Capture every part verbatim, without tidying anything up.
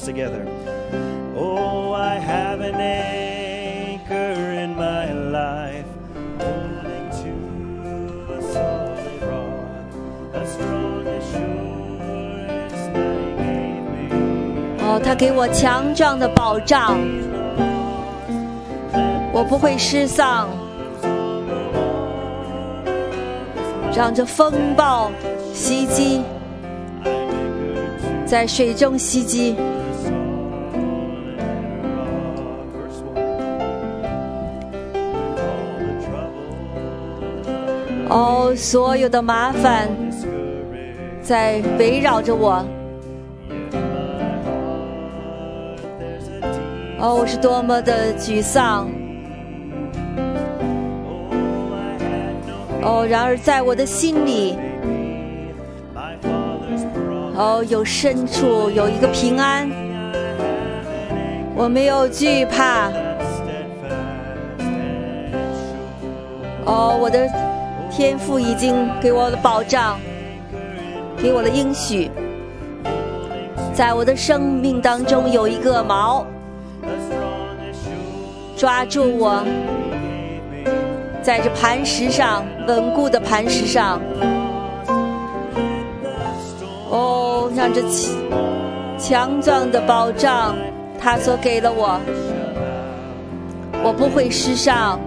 together. Oh, I have an anchor in my life, holding to a solid rock, a strong assurance that He gave me. 哦，他给我强壮的保障，我不会失丧。让这风暴袭击，在水中袭击。哦，所有的麻烦在围绕着我。哦，我是多么的沮丧。哦，然而在我的心里，哦，有深处有一个平安，我没有惧怕。哦，我的天父已经给我的保障，给我的应许，在我的生命当中有一个锚，抓住我。在这磐石上，稳固的磐石上，哦，让这强壮的保障他所给了我，我不会失丧。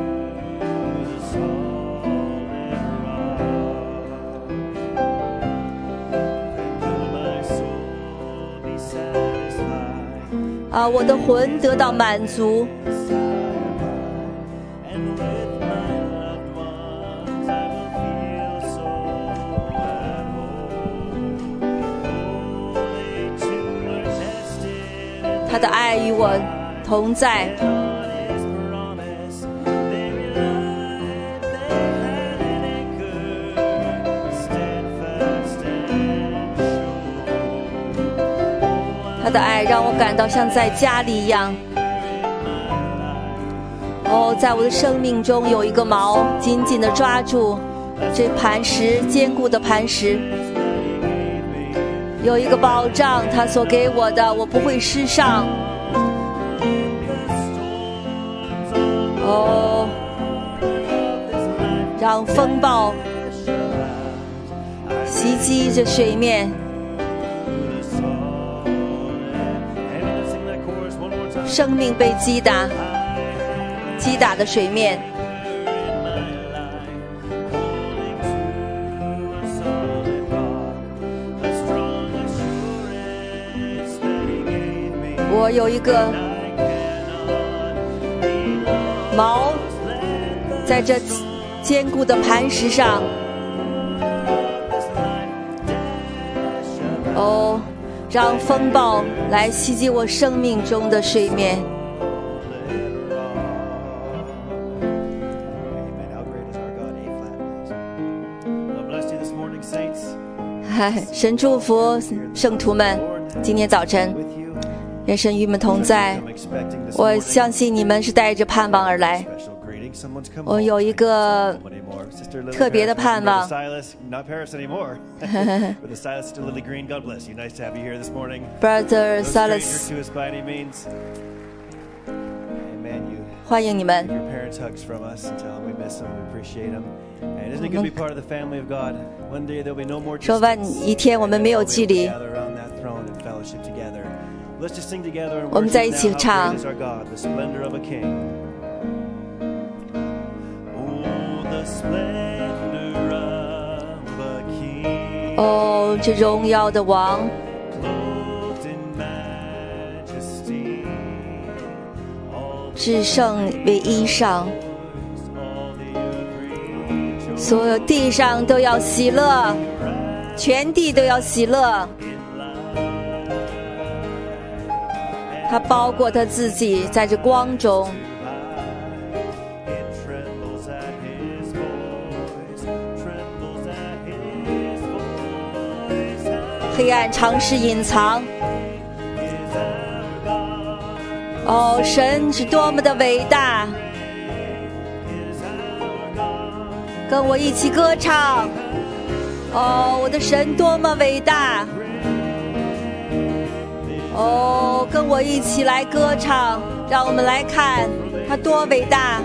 啊，我的魂得到满足。他的爱与我同在，他的爱让我感到像在家里一样。哦，在我的生命中有一个锚，紧紧地抓住这磐石，坚固的磐石。有一个保障，他所给我的，我不会失丧。哦，让风暴袭击这水面，生命被击打，击打的水面。我有一个锚，在这坚固的磐石上。哦，让风暴来袭击我生命中的水面。嗨，神祝福圣徒们，今天早晨。愿神与你们同在，我相信你们是带着盼望而来。我有一个特别的盼望。Brother Silas， 欢迎你们。说万一天我们没有距离，我们在一起唱。哦，这荣耀的王，至圣为衣裳，所有地上都要喜乐，全地都要喜乐。他包裹他自己在这光中，黑暗尝试隐藏。哦，神是多么的伟大！跟我一起歌唱。哦，我的神多么伟大！ 哦，跟我一起来歌唱，让我们来看他多伟大。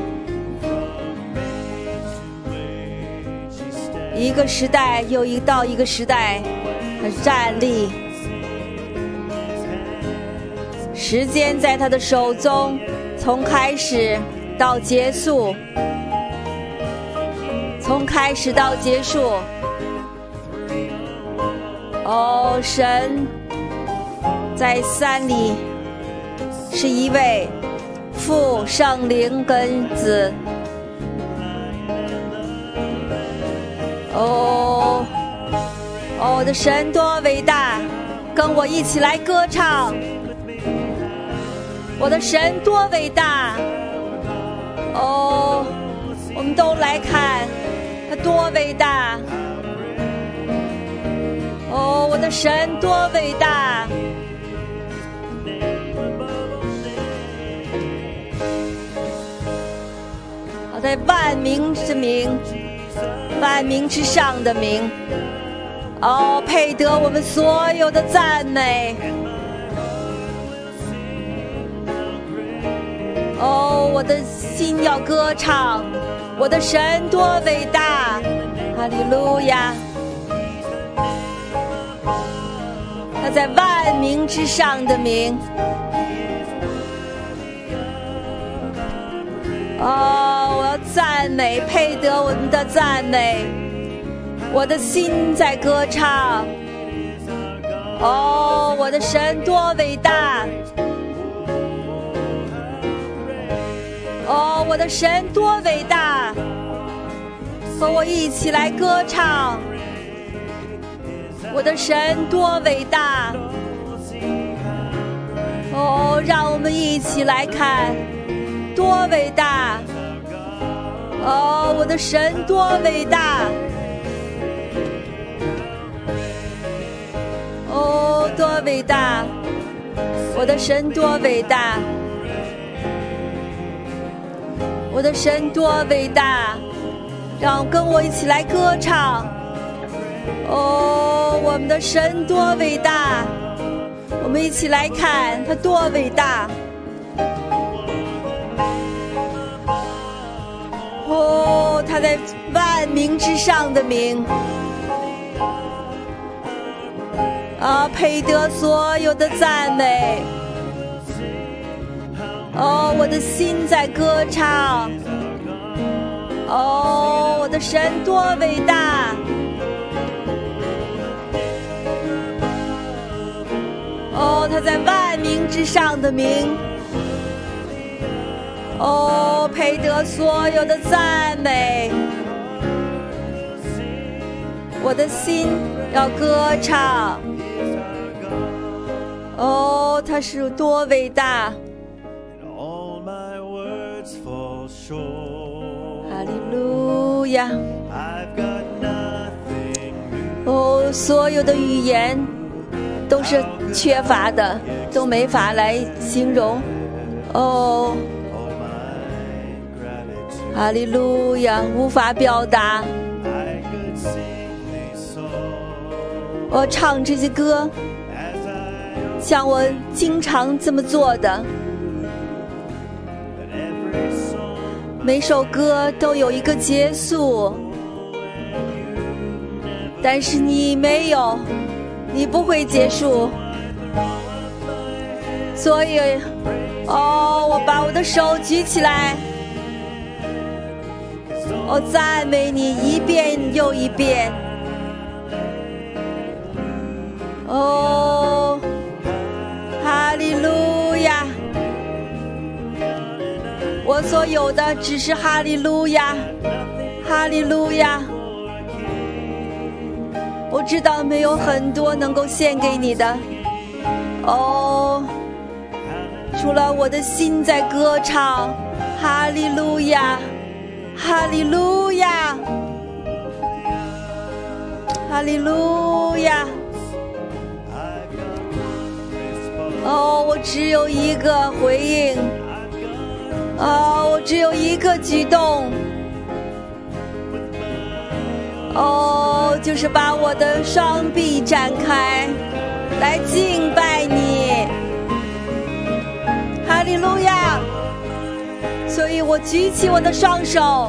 一个时代又一到一个时代，他站立，时间在他的手中，从开始到结束，从开始到结束。哦，神在三里是一位父、圣灵跟子。哦，哦，我的神多伟大，跟我一起来歌唱。我的神多伟大，哦，我们都来看他多伟大。哦，我的神多伟大。好，在万民之名，万民之上的名，哦，配得我们所有的赞美。哦，我的心要歌唱，我的神多伟大，哈利路亚。他在万民之上的名，哦，我要赞美，配得我们的赞美。我的心在歌唱，哦，我的神多伟大，哦，我的神多伟大，和我一起来歌唱。我的神多伟大，哦，让我们一起来看，多伟大，哦，我的神多伟大，哦，多伟大，我的神多伟大，我的神多伟大，让跟我一起来歌唱。哦，我们的神多伟大，我们一起来看他多伟大。哦，他在万民之上的名，啊，配得所有的赞美。哦，我的心在歌唱。哦，我的神多伟大。哦，他在万民之上的名，哦，配得所有的赞美。我的心要歌唱。哦，他是多伟大。哈利路亚。哦，所有的语言都是缺乏的，都没法来形容。哦，哈利路亚，无法表达。我唱这些歌，像我经常这么做的。每首歌都有一个结束，但是你没有，你不会结束。所以，哦，我把我的手举起来，我赞美你一遍又一遍。哦，哈利路亚！我所有的只是哈利路亚，哈利路亚。我知道没有很多能够献给你的，哦，除了我的心在歌唱，哈利路亚，哈利路亚，哈利路亚。哦，我只有一个回应，哦，我只有一个举动，哦，就是把我的双臂展开，来敬拜你。 以我举起我的双手，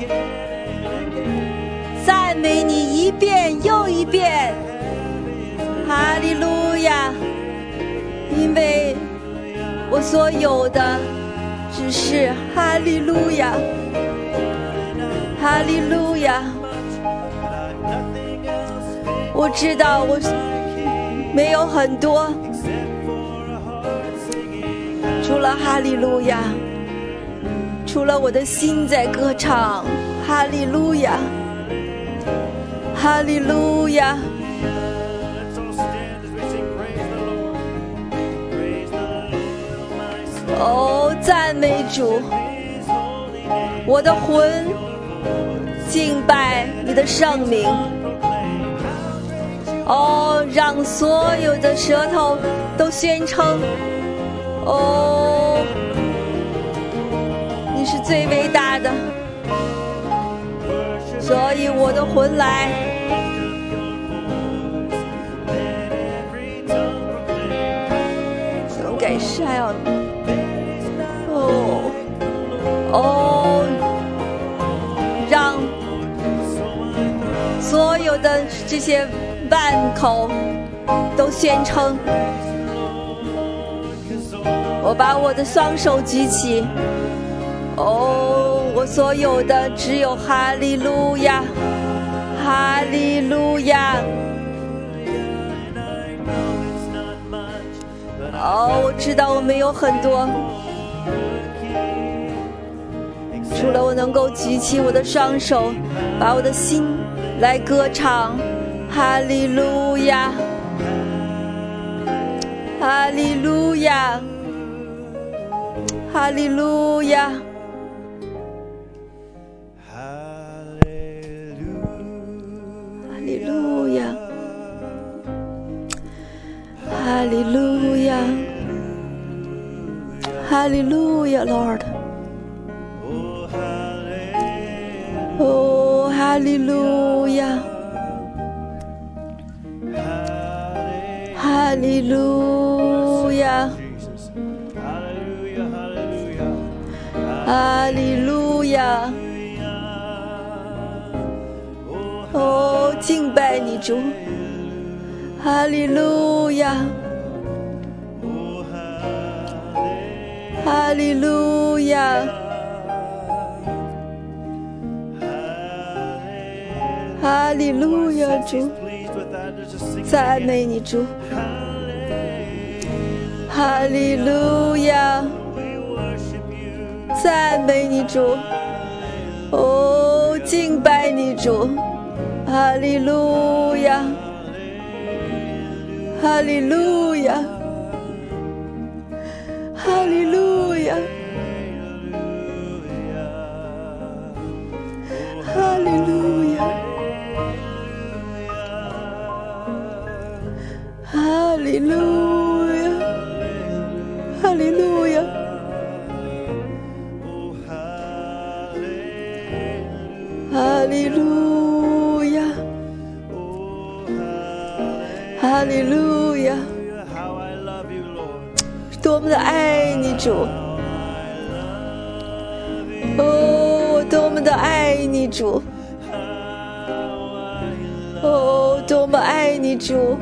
赞美你一遍又一遍。哈利路亚！因为我所有的只是哈利路亚，哈利路亚。我知道我没有很多，除了哈利路亚，除了我的心在歌唱哈利路亚，哈利路亚。哦，赞美主，我的魂敬拜你的圣名。哦，让所有的舌头都宣称，哦，你是最伟大的。所以我的魂来，总该是还要。哦哦，让所有的这些万口都宣称，我把我的双手举起，哦，我所有的只有哈利路亚，哈利路亚。哦，我知道我没有很多，除了我能够举起我的双手，把我的心来歌唱哈利路亚，哈利路亚，哈利路亚，哈利路亚，哈利路亚，哈利路亚 Lord。哦，哈利路亚，哈利路亚，哈利路亚。哦，敬拜你主，哈利路亚，哈利路亚。哈利路亚，主，赞美你主，哈利路亚，赞美你主，哦，敬拜你主，哈利路亚，哈利路亚，哈利路亚，哈利路亚。哈利路亚，哈利路亚，哈利路亚，哈利路亚，多么的爱你主，哦，我多么的爱你主，哦，多么爱你主。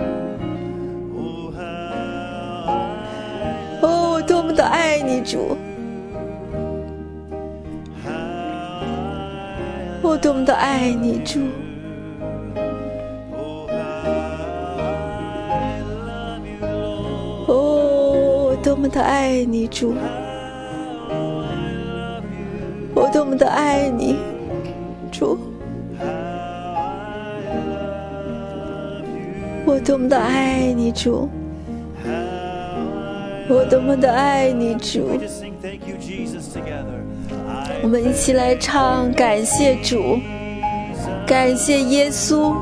哦，多么的爱你主，我多么的爱你主，哦，我多么的爱你主，我多么的爱你主，我多么的爱你主，我多么的爱你主。我们一起来唱，感谢主，感谢耶稣，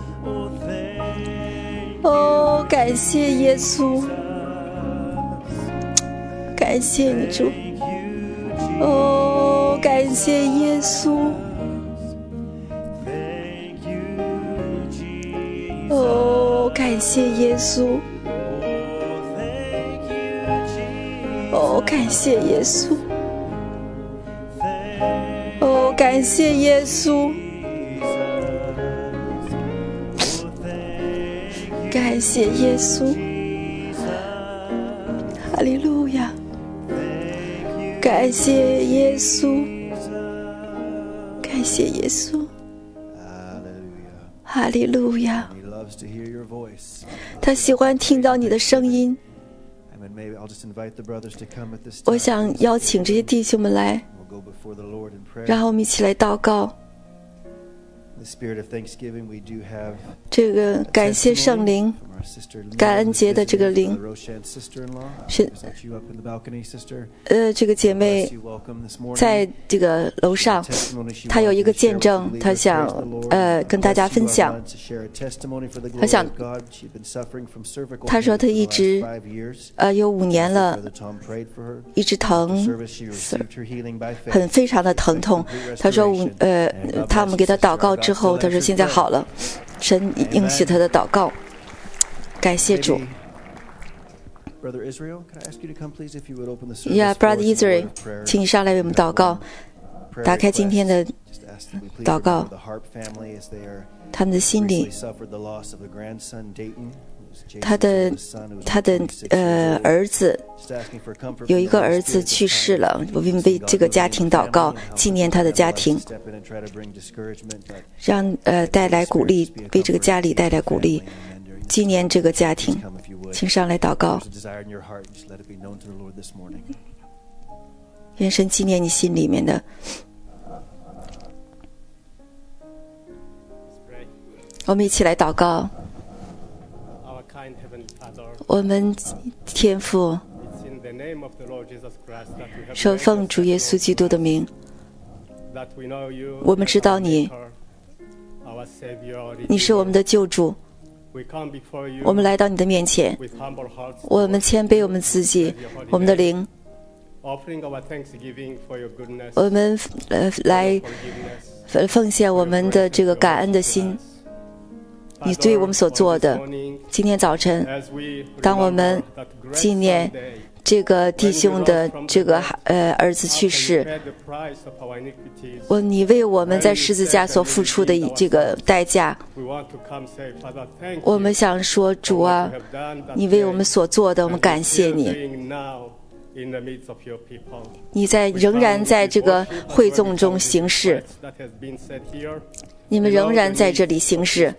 哦，感谢耶稣，感谢你主，哦，感谢耶稣，哦，感谢耶稣，哦，感谢耶稣， 感谢耶稣，感谢耶稣，哈利路亚！感谢耶稣，感谢耶稣，哈利路亚！他喜欢听到你的声音。我想邀请这些弟兄们来，然后我们一起来祷告。这个感谢圣灵，感恩节的这个灵，是呃，这个姐妹在这个楼上，她有一个见证，她想呃跟大家分享。她想，她说她一直呃有五年了，一直疼，很非常的疼痛。她说五呃，他们给她祷告之后，她说现在好了，神应许她的祷告。感谢主。Yeah, Brother Israel， 请你上来为我们祷告，打开今天的祷告。他们的心里，他的他的呃儿子有一个儿子去世了，我们为这个家庭祷告，纪念他的家庭，让呃带来鼓励，为这个家里带来鼓励。纪念这个家庭，请上来祷告。愿神纪念你心里面的。我们一起来祷告。我们天父，说奉主耶稣基督的名，我们知道你，你是我们的救主。我们来到你的面前，我们谦卑我们自己，我们的灵，我们呃来奉献我们的这个感恩的心，你对我们所做的。今天早晨，当我们纪念这个弟兄的这个呃儿子去世，我你为我们在十字架所付出的这个代价，我们想说主啊，你为我们所做的，我们感谢你。你在仍然在这个会众中行事，你们仍然在这里行事。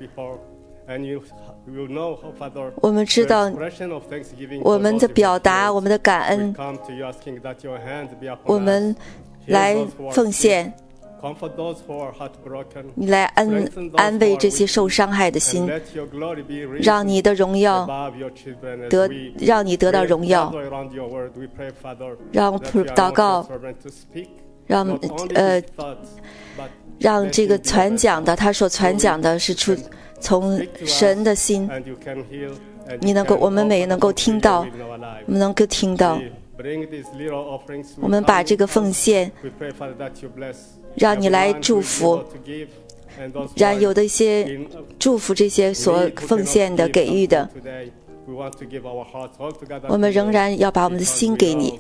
我们知道我们的表达，我们的感恩，我们来奉献，你来安安慰这些受伤害的心，让你的荣耀得，让你得到荣耀，让祷告，让呃让这个传讲的，他所传讲的是出从神的心，你能够，我们每能够听到，我们能够听到，我们把这个奉献，让你来祝福，让有的一些祝福这些所奉献的、给予的，我们仍然要把我们的心给你。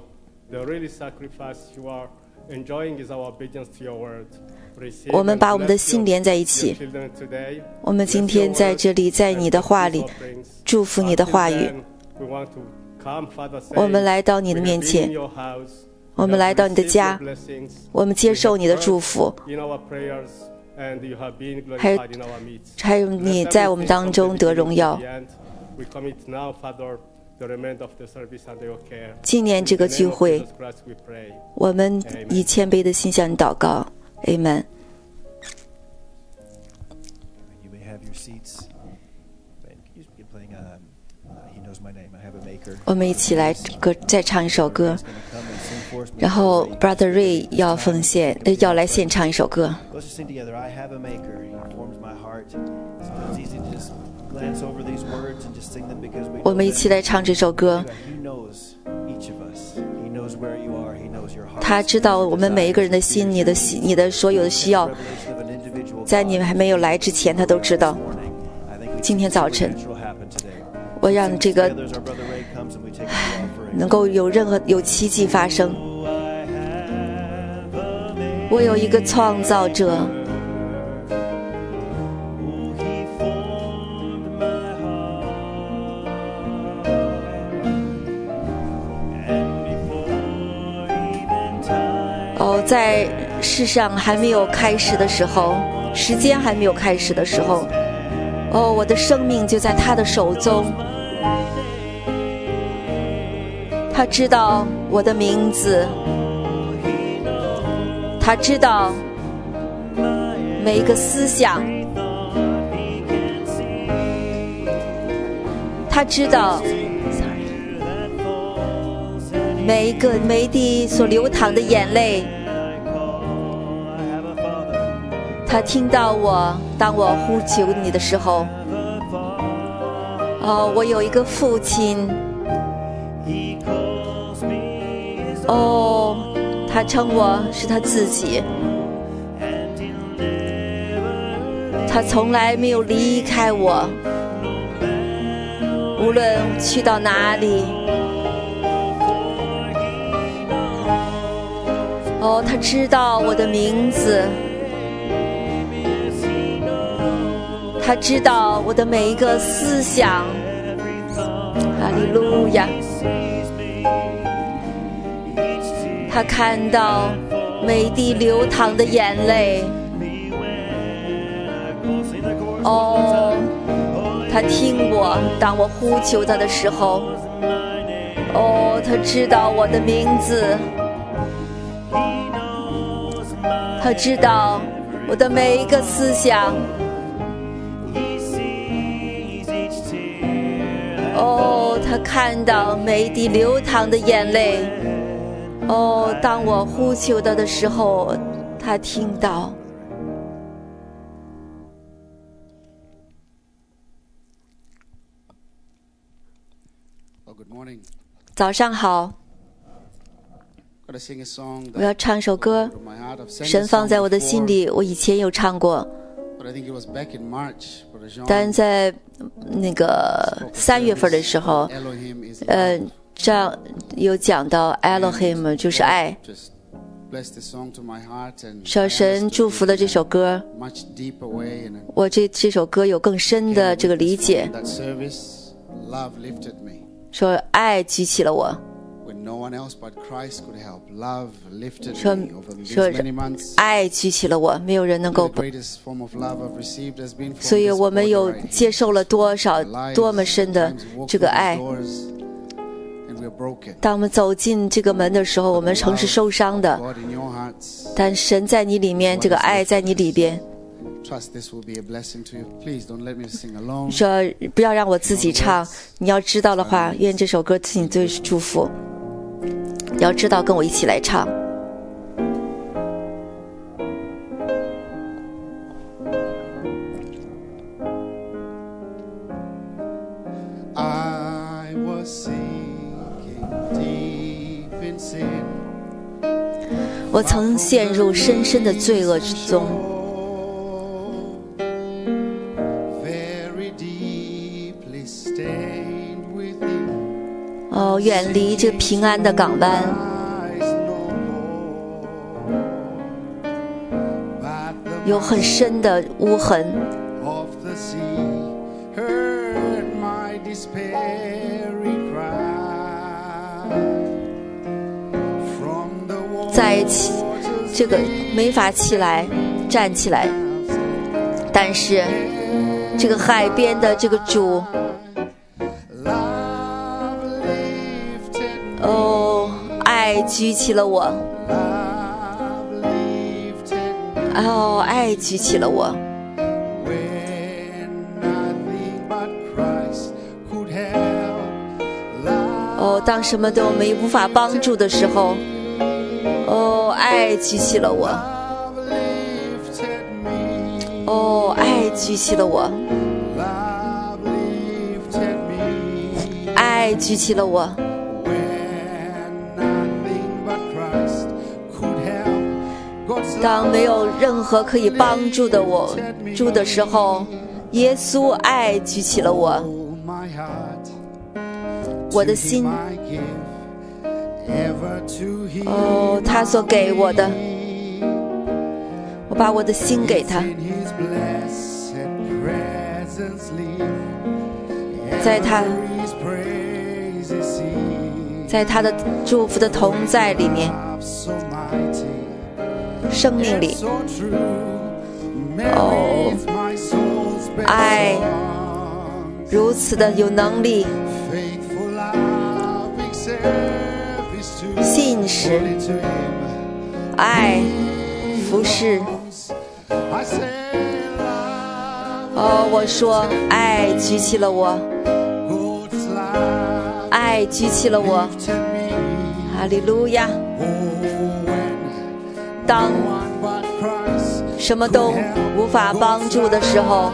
我们把我们的心连在一起，我们今天在这里，在你的话里祝福你的话语，我们来到你的面前，我们来到你的家，我们接受你的祝福，还有还有你在我们当中得荣耀。纪念这个聚会，我们以谦卑的心向你祷告。Amen。我们一起来歌，再唱一首歌，然后 Brother Ray 要奉献，要来献唱一首歌。我们一起来唱这首歌。他知道我们每一个人的心，你的心，你的所有的需要，在你们还没有来之前，他都知道。今天早晨，我让这个能够有任何有奇迹发生。 我有一个创造者。哦，在世上还没有开始的时候，时间还没有开始的时候，哦，我的生命就在他的手中。他知道我的名字，他知道每一个思想，他知道每一个每一滴所流淌的眼泪。他听到我，当我呼求你的时候，哦，我有一个父亲，哦，他称我是他自己，他从来没有离开我，无论去到哪里。哦，他知道我的名字，他知道我的每一个思想。哈利路亚！他看到每滴流淌的眼泪。哦，他听我，当我呼求他的时候。哦，他知道我的名字。他知道我的每一个思想。哦，他看到每一滴流淌的眼泪。哦，当我呼求他的时候，他听到。早上好。我要唱首歌，神放在我的心里，我以前有唱过，但在那个三月份的时候，呃，这样有讲到 Elohim 就是爱，说神祝福了这首歌，我这这首歌有更深的这个理解，说爱举起了我。说说爱举起了我，没有人能够，所以我们有接受了多少多么深的这个爱。当我们走进这个门的时候，我们曾是受伤的，但神在你里面，这个爱在你里边。说不要让我自己唱，你要知道的话，愿这首歌对你最是祝福。你要知道，跟我一起来唱。我曾陷入深深的罪恶之中，哦，远离这个平安的港湾，有很深的污痕。在起这个没法起来站起来，但是这个海边的这个主，哦，爱举起了我，哦，爱举起了我。哦，当什么都没无法帮助的时候，哦，爱举起了我，哦，爱举起了我，爱举起了我。当没有任何可以帮助的我助的时候，耶稣爱举起了我，我的心，哦，他所给我的， 我把我的心给他，在他在他的祝福的同在里面，生命里，哦，爱如此的有能力，信实，爱服侍。哦，我说爱举起了我，爱举起了我，哈利路亚。当什么都无法帮助的时候，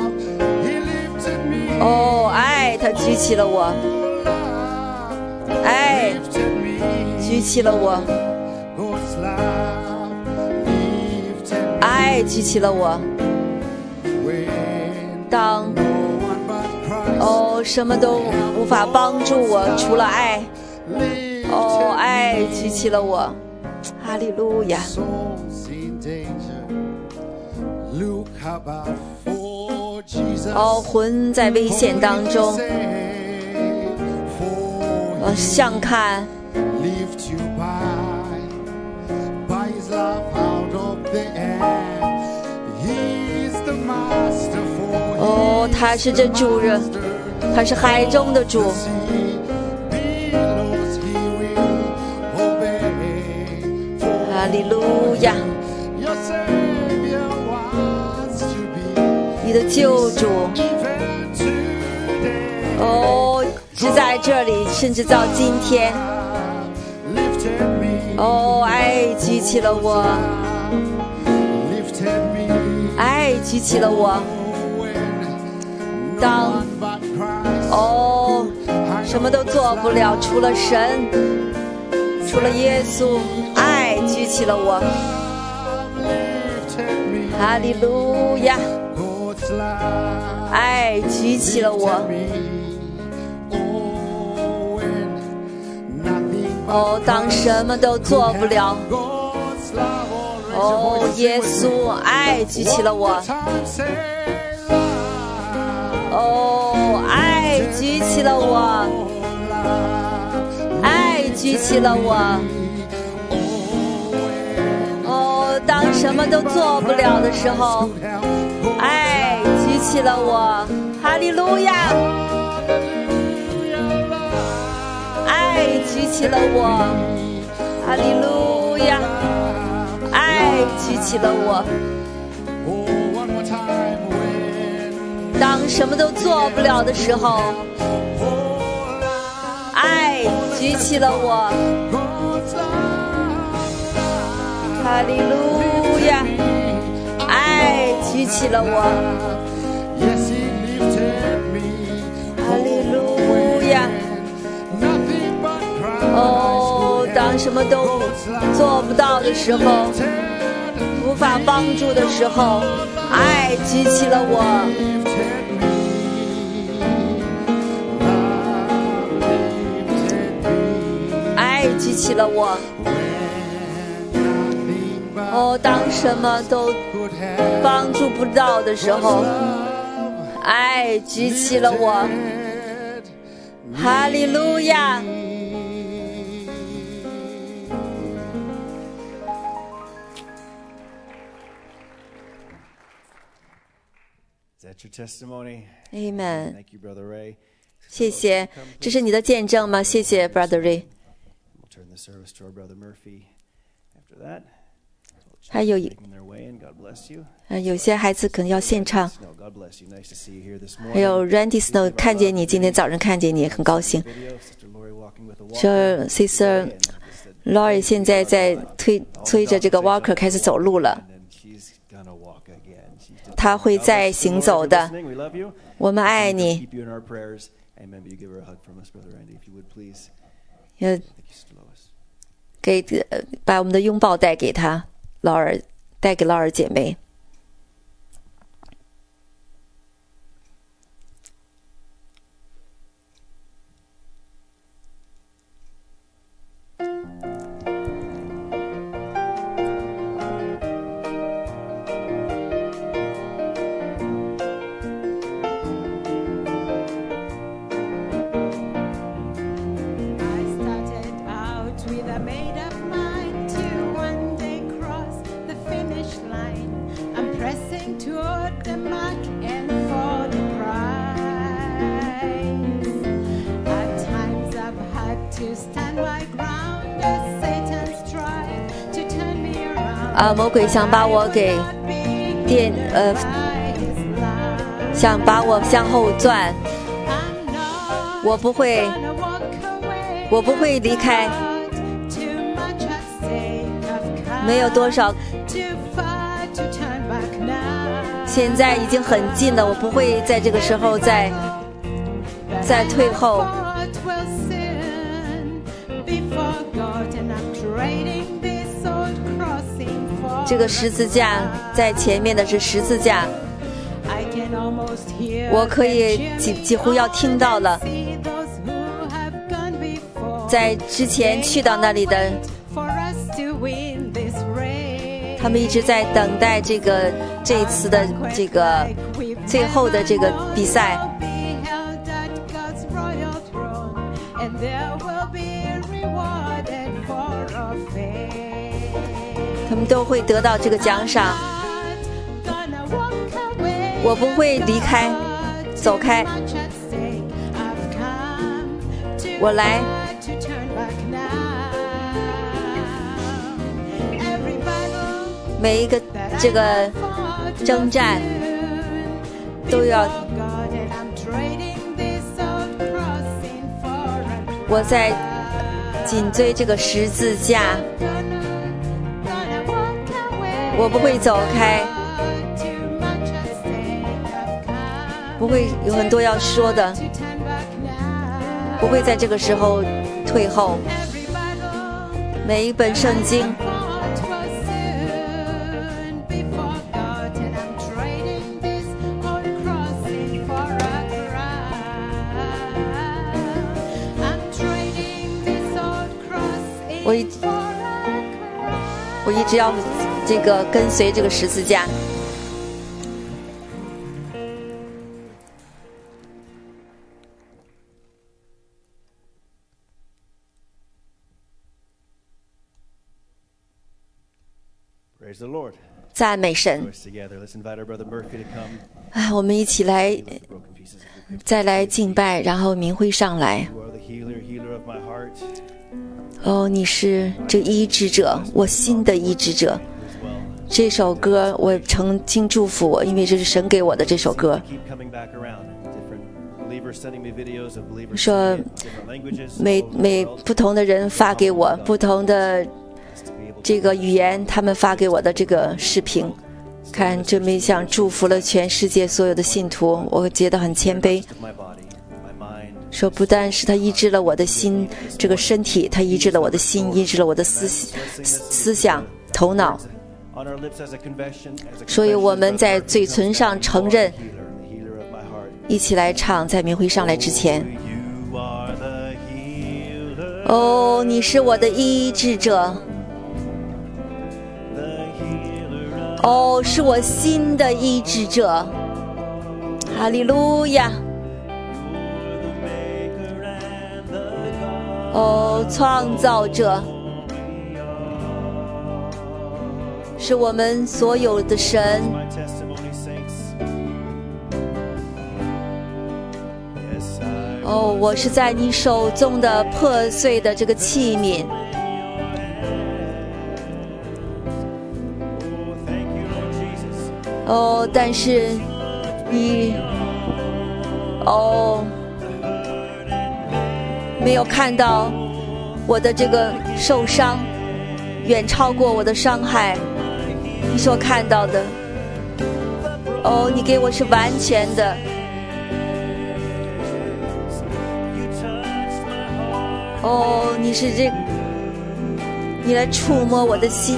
哦，爱他举起了我，爱举起了我，爱举起了我。当哦什么都无法帮助我，除了爱，哦，爱举起了我，哈利路亚。哦，魂在危险当中，我向看，哦，他是这主人，他是海中的主。哈利路亚，你的救主，哦，只在这里，甚至到今天，哦，爱举起了我，爱举起了我。当哦什么都做不了，除了神，除了耶稣，爱举起了我，哈利路亚，爱举起了我。哦，当什么都做不了，哦，耶稣，爱举起了我。哦，爱举起了我，爱举起了我。哦，当什么都做不了的时候，爱举起了我，哈利路亚，爱举起了我，哈利路亚，爱举起了我。当什么都做不了的时候，爱举起了我，哈利路亚，爱举起了我，哈利路亚。哦，当什么都做不到的时候，无法帮助的时候，爱举起了我，爱举起了我。哦，当什么都帮助不到的时候，爱举起了我，哈利路亚。Amen。谢谢，这是你的见证吗？谢谢 Brother Ray。还有一，呃，有些孩子可能要献唱。还有 Randy Snow 看见你，今天早上看见你，很高兴。这 Sister Lori 现在在推推着这个 Walker 开始走路了。他会再行走的，我们爱你。也给把我们的拥抱带给他，劳尔带给劳尔姐妹。 啊，魔鬼想把我给电呃，想把我向后转，我不会，我不会离开，没有多少，现在已经很近了，我不会在这个时候再再退后。这个十字架在前面的是十字架，我可以几几乎要听到了。在之前去到那里的，他们一直在等待这个这一次的这个最后的这个比赛。他们都会得到这个奖赏，我不会离开，走开，我来。每一个这个征战都要，我在紧追这个十字架。我不会走开，不会有很多要说的，不会在这个时候退后。每一本圣经，我一我一直要这个跟随这个十字架。赞美神！哎，我们一起来，再来敬拜，然后明辉上来。哦，你是这医治者，我心的医治者。这首歌我曾经祝福我，因为这是神给我的这首歌。说每每不同的人发给我不同的这个语言，他们发给我的这个视频，看这么像祝福了全世界所有的信徒，我觉得很谦卑。说不但是他医治了我的心，这个身体，他医治了我的心，医治了我的思思想、头脑。所以我们在嘴唇上承认，一起来唱，在明辉上来之前。哦，你是我的医治者。哦，是我心的医治者。哈利路亚。哦，创造者，是我们所有的神。哦，我是在你手中的破碎的这个器皿。哦，但是你，哦。没有看到我的这个受伤远超过我的伤害，你所看到的，哦，你给我是完全的。哦，你是这，你来触摸我的心。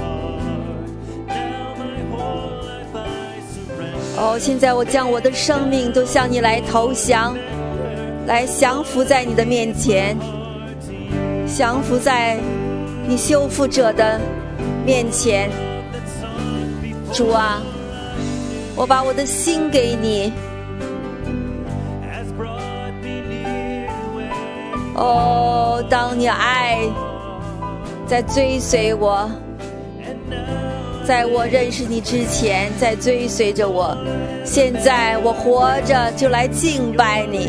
哦，现在我将我的生命都向你来投降，来降服在你的面前，降服在你修复者的面前。主啊，我把我的心给你。哦，当你爱在追随我，在我认识你之前在追随着我，现在我活着就来敬拜你。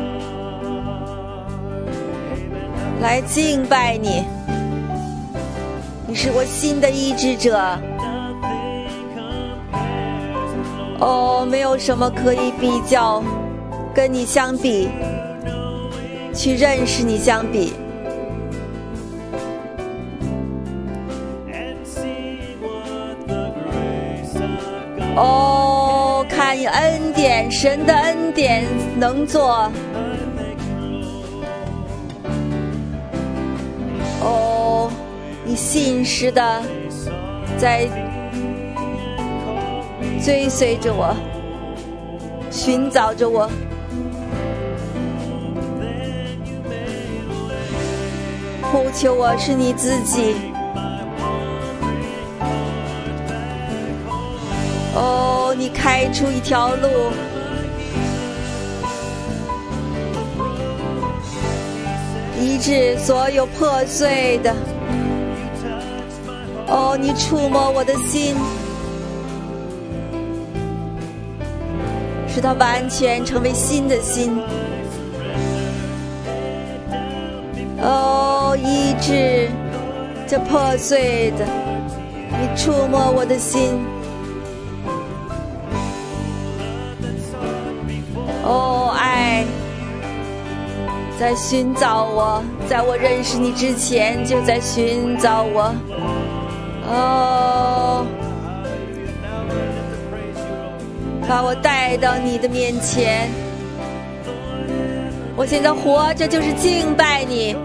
来敬拜你。 你是我心的医治者。哦，没有什么可以比较，跟你相比，去认识你相比。哦，看你恩典，神的恩典能做。哦，你信实的在追随着我，寻找着我。呼求我是你自己。哦，你开出一条路，医治所有破碎的。哦，你触摸我的心，使它完全成为新的心。哦，医治这破碎的，你触摸我的心。哦，爱在寻找我，在我认识你之前就在寻找我。哦，把我带到你的面前。我现在活着就是敬拜你。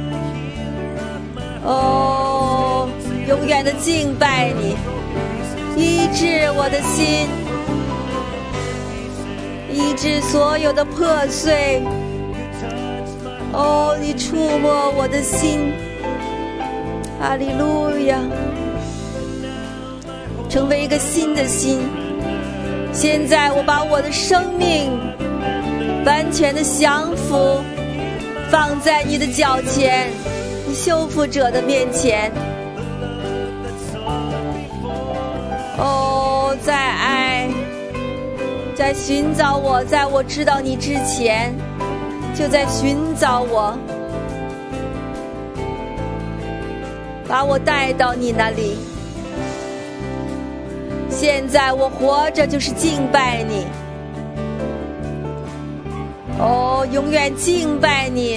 哦，永远的敬拜你，医治我的心，医治所有的破碎。哦，你触摸我的心，哈利路亚，成为一个新的心。现在我把我的生命完全的降服，放在你的脚前，你修复者的面前。哦，在爱，在寻找我，在我知道你之前就在寻找我，把我带到你那里。现在我活着就是敬拜你。哦，永远敬拜你。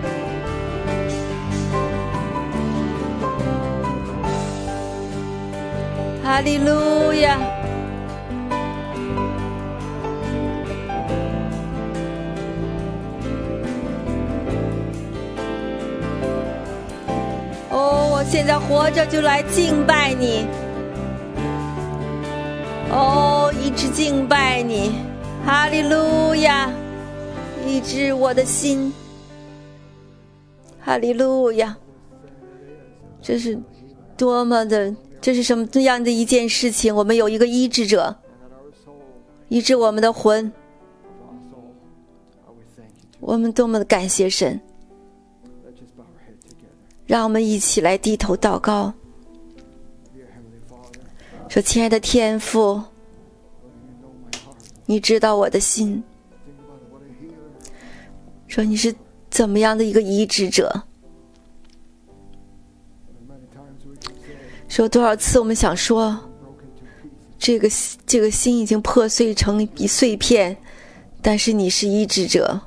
哈利路亚。哦，我现在活着就来敬拜你。哦，一直敬拜你。哈利路亚，医治我的心。哈利路亚，这是多么的，这是什么样的一件事情？我们有一个医治者，医治我们的魂。我们多么的感谢神。让我们一起来低头祷告，说：亲爱的天父，你知道我的心，说你是怎么样的一个医治者。说多少次我们想说，这个这个心已经破碎成一碎片，但是你是医治者，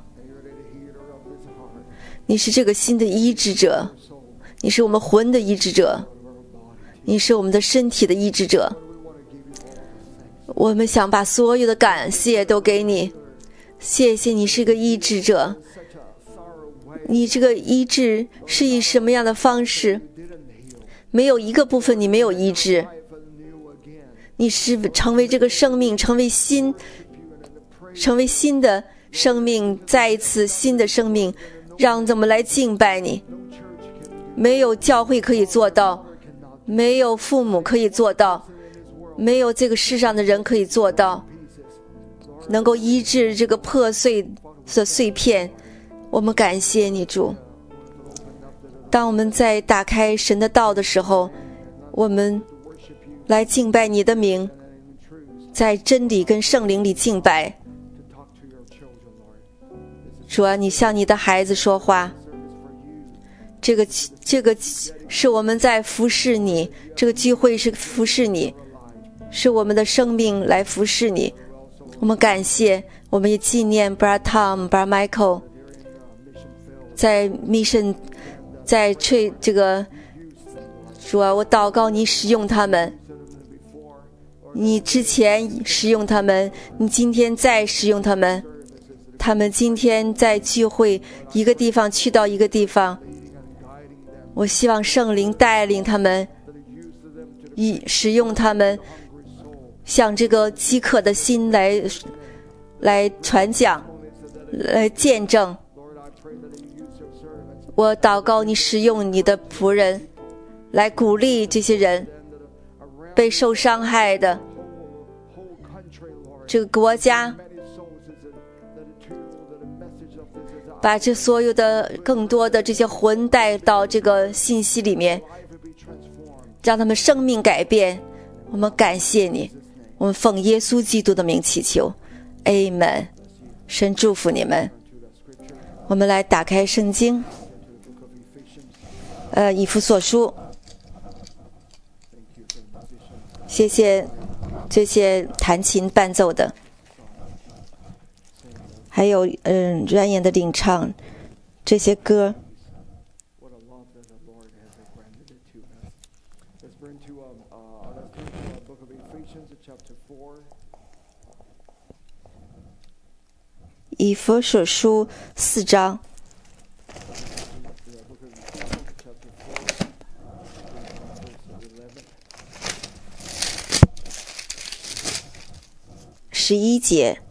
你是这个心的医治者，你是我们魂的医治者，你是我们的身体的医治者。我们想把所有的感谢都给你，谢谢你是个医治者。你这个医治是以什么样的方式？没有一个部分你没有医治，你是成为这个生命，成为新，成为新的生命，再一次新的生命，让我们来敬拜你。没有教会可以做到，没有父母可以做到，没有这个世上的人可以做到，能够医治这个破碎的碎片。我们感谢你，主。当我们在打开神的道的时候，我们来敬拜你的名，在真理跟圣灵里敬拜。主啊，你向你的孩子说话， 这个这个是我们在服侍你，这个聚会是服侍你，是我们的生命来服侍你。我们感谢，我们也纪念 Brother Tom、Brother Michael 在 mission 在吹这个主啊，我祷告你使用他们，你之前使用他们，你今天再使用他们。他们今天在聚会，一个地方去到一个地方，我希望圣灵带领他们，以使用他们，向这个饥渴的心来来传讲，来见证。我祷告你使用你的仆人，来鼓励这些人，被受伤害的这个国家，把这所有的更多的这些魂带到这个信息里面，让他们生命改变。我们感谢你，我们奉耶稣基督的名祈求 Amen。 神祝福你们。我们来打开圣经，呃，以弗所书。谢谢这些弹琴伴奏的，还有嗯软演的领唱这些歌。以弗所书四章十一节。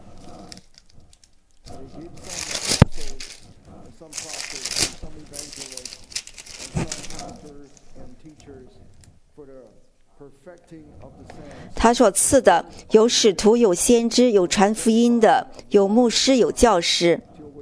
他所赐的有使徒，有先知，有传福音的，有牧师，有教师，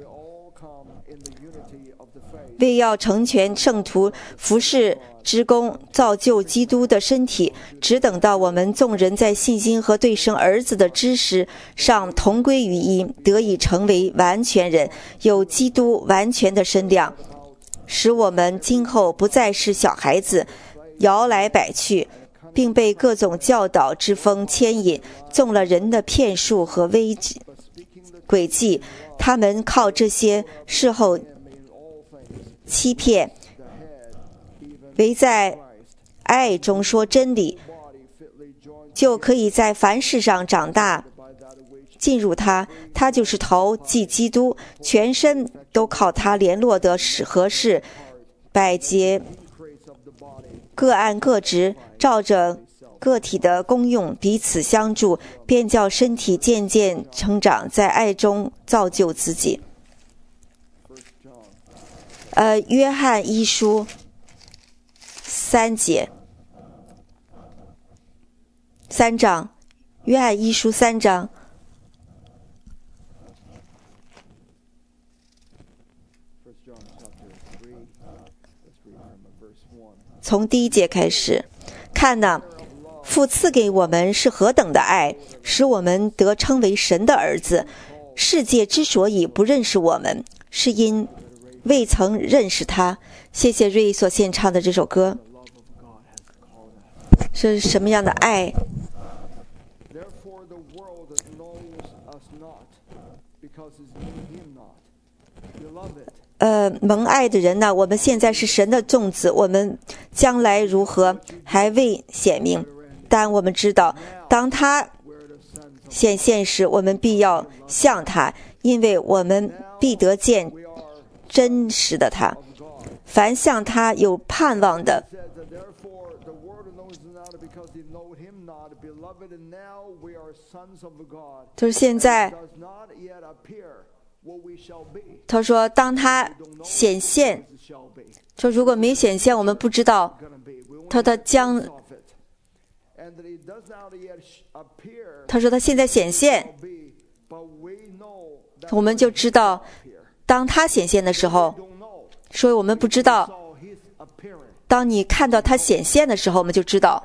为要成全圣徒，服侍之功，造就基督的身体，只等到我们众人在信心和对生儿子的知识上同归于一，得以成为完全人，有基督完全的身量，使我们今后不再是小孩子，摇来摆去，并被各种教导之风牵引，中了人的骗术和危诡计。他们靠这些事后欺骗，唯在爱中说真理，就可以在凡事上长大，进入他。他就是头，即基督，全身都靠他联络得合适，百节各按各职，照着个体的功用彼此相助，便叫身体渐渐成长，在爱中造就自己。呃，约翰一书三节，三章，约翰一书三章。从第一节开始，看哪，父赐给我们是何等的爱，使我们得称为神的儿子。世界之所以不认识我们，是因未曾认识他。谢谢瑞所献唱的这首歌，是什么样的爱？呃，蒙爱的人呢，我们现在是神的种子，我们将来如何还未显明，但我们知道，当他显现时，我们必要像他，因为我们必得见真实的他。凡向他有盼望的，就是现在他说当他显现，说如果没显现我们不知道他的将，他说他现在显现，我们就知道当他显现的时候，所以我们不知道，当你看到他显现的时候我们就知道。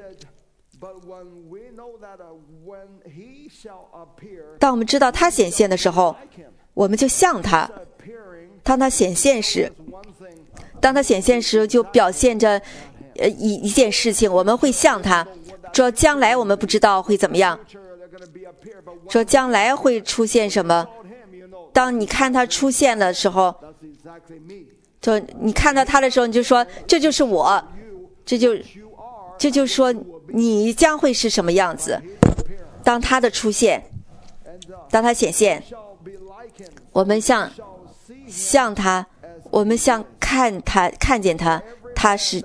当我们知道他显现的时候，我们就像他。当他显现时当他显现时，就表现着呃一一件事情，我们会像他。说将来我们不知道会怎么样，说将来会出现什么。当你看他出现的时候，就你看到他的时候，你就说这就是我，这就这就说你将会是什么样子。当他的出现，当他显现，我们像像他，我们像看他看见他，他是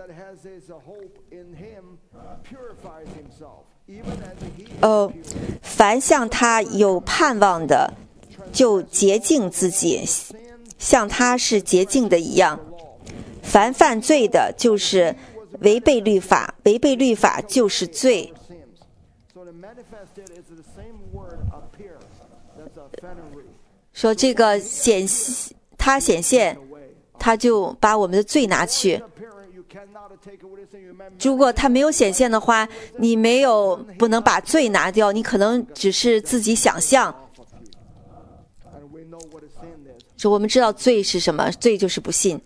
呃，凡向他有盼望的，就洁净自己，像他是洁净的一样。凡犯罪的，就是违背律法，违背律法就是罪。说这个显他显现，他就把我们的罪拿去。如果他没有显现的话，你没有不能把罪拿掉，你可能只是自己想象。说我们知道罪是什么，罪就是不信。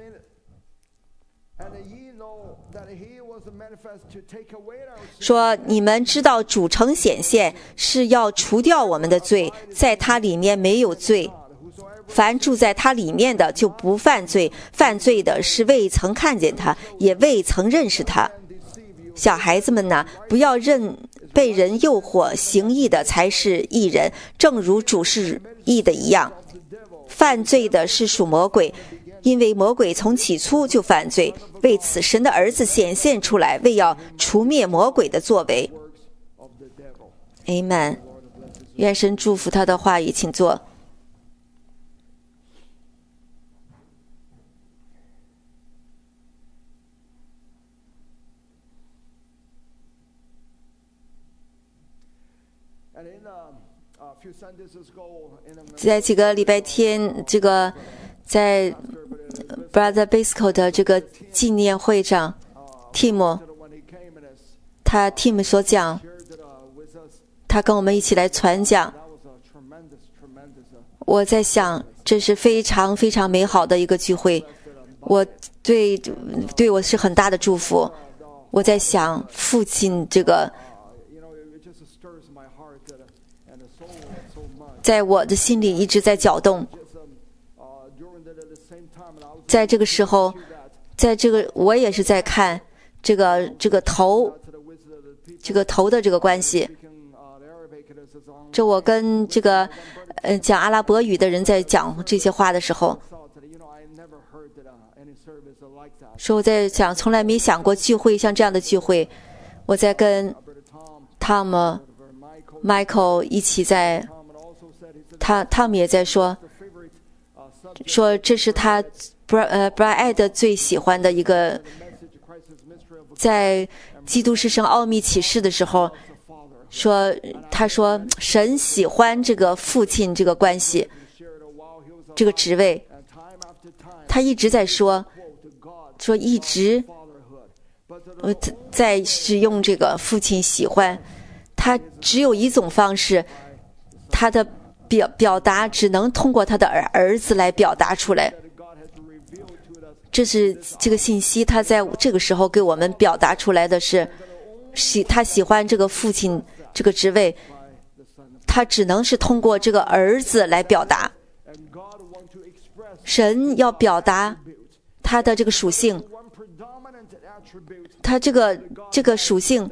说你们知道主成显现是要除掉我们的罪，在他里面没有罪。凡住在他里面的就不犯罪，犯罪的是未曾看见他，也未曾认识他。小孩子们呐，不要任被人诱惑，行义的才是义人，正如主是义的一样。犯罪的是属魔鬼，因为魔鬼从起初就犯罪。为此，神的儿子显现出来，为要除灭魔鬼的作为。Amen。愿神祝福他的话语，请坐。在几个礼拜天，这个在 Brother Bisco 的这个纪念会上 ，Tim 他 Tim 所讲，他跟我们一起来传讲。我在想，这是非常非常美好的一个聚会，我对对我是很大的祝福。我在想，父亲这个。在我的心里一直在搅动，在这个时候，在这个我也是在看这个这个头，这个头的这个关系。这我跟这个呃讲阿拉伯语的人在讲这些话的时候，说我在想，从来没想过聚会像这样的聚会。我在跟 Tom、Michael 一起在。他他们也在说，说这是他 Brad 呃 Brad 最喜欢的一个，在基督是生奥秘启示的时候，说他说神喜欢这个父亲这个关系，这个职位，他一直在说，说一直呃在使用这个父亲喜欢，他只有一种方式，他的。表表达只能通过他的儿儿子来表达出来，这是这个信息，他在这个时候给我们表达出来的是，喜他喜欢这个父亲这个职位，他只能是通过这个儿子来表达。神要表达他的这个属性，他这个这个属性，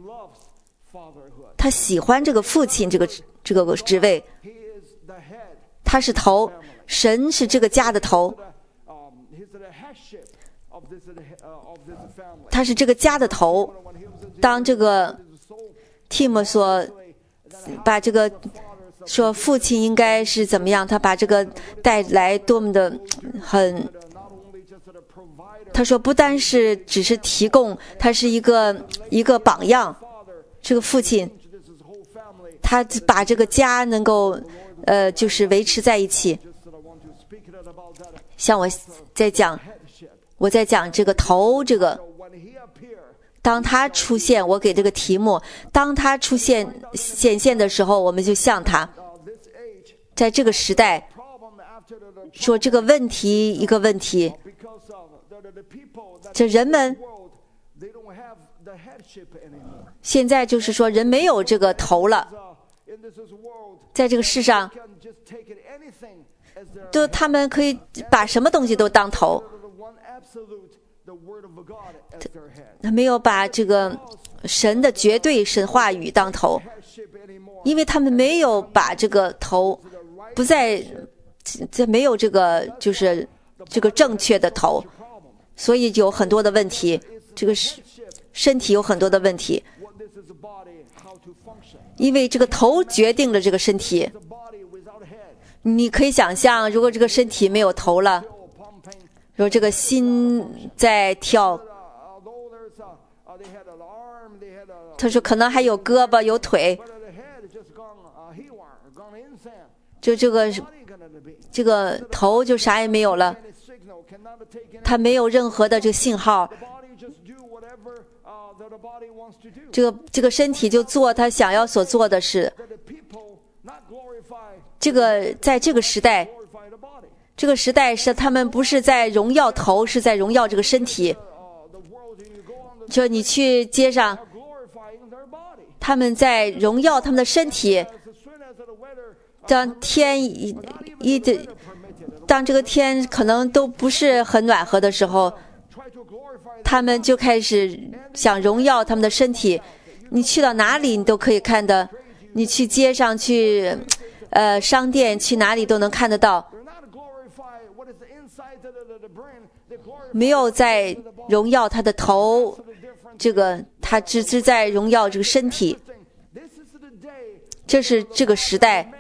他喜欢这个父亲这个这个职位。他是头，神是这个家的头，他是这个家的头。当这个 Tim 说把这个说父亲应该是怎么样，他把这个带来多么的很，他说不单是只是提供，他是一个一个榜样。这个父亲，他把这个家能够。呃，就是维持在一起。像我在讲，我在讲这个头，这个，当他出现，我给这个题目，当他出现显现的时候，我们就像他。在这个时代，说这个问题一个问题， 这人们现在就是说人没有这个头了，在这个世上就他们可以把什么东西都当头，他没有把这个神的绝对神话语当头，因为他们没有把这个头不再这没有这个就是这个正确的头，所以有很多的问题，这个身体有很多的问题，因为这个头决定了这个身体。你可以想象，如果这个身体没有头了，如果这个心在跳，他说可能还有胳膊有腿，就这个这个头就啥也没有了，他没有任何的这个信号，这个这个身体就做他想要所做的事。这个在这个时代，这个时代是他们不是在荣耀头，是在荣耀这个身体。就你去街上，他们在荣耀他们的身体。当天一一的，当这个天可能都不是很暖和的时候，他们就开始想荣耀他们的身体。你去到哪里，你都可以看的。你去街上去。呃，商店去哪里都能看得到，没有在荣耀他的头，这个他只是在荣耀这个身体。这是这个时代，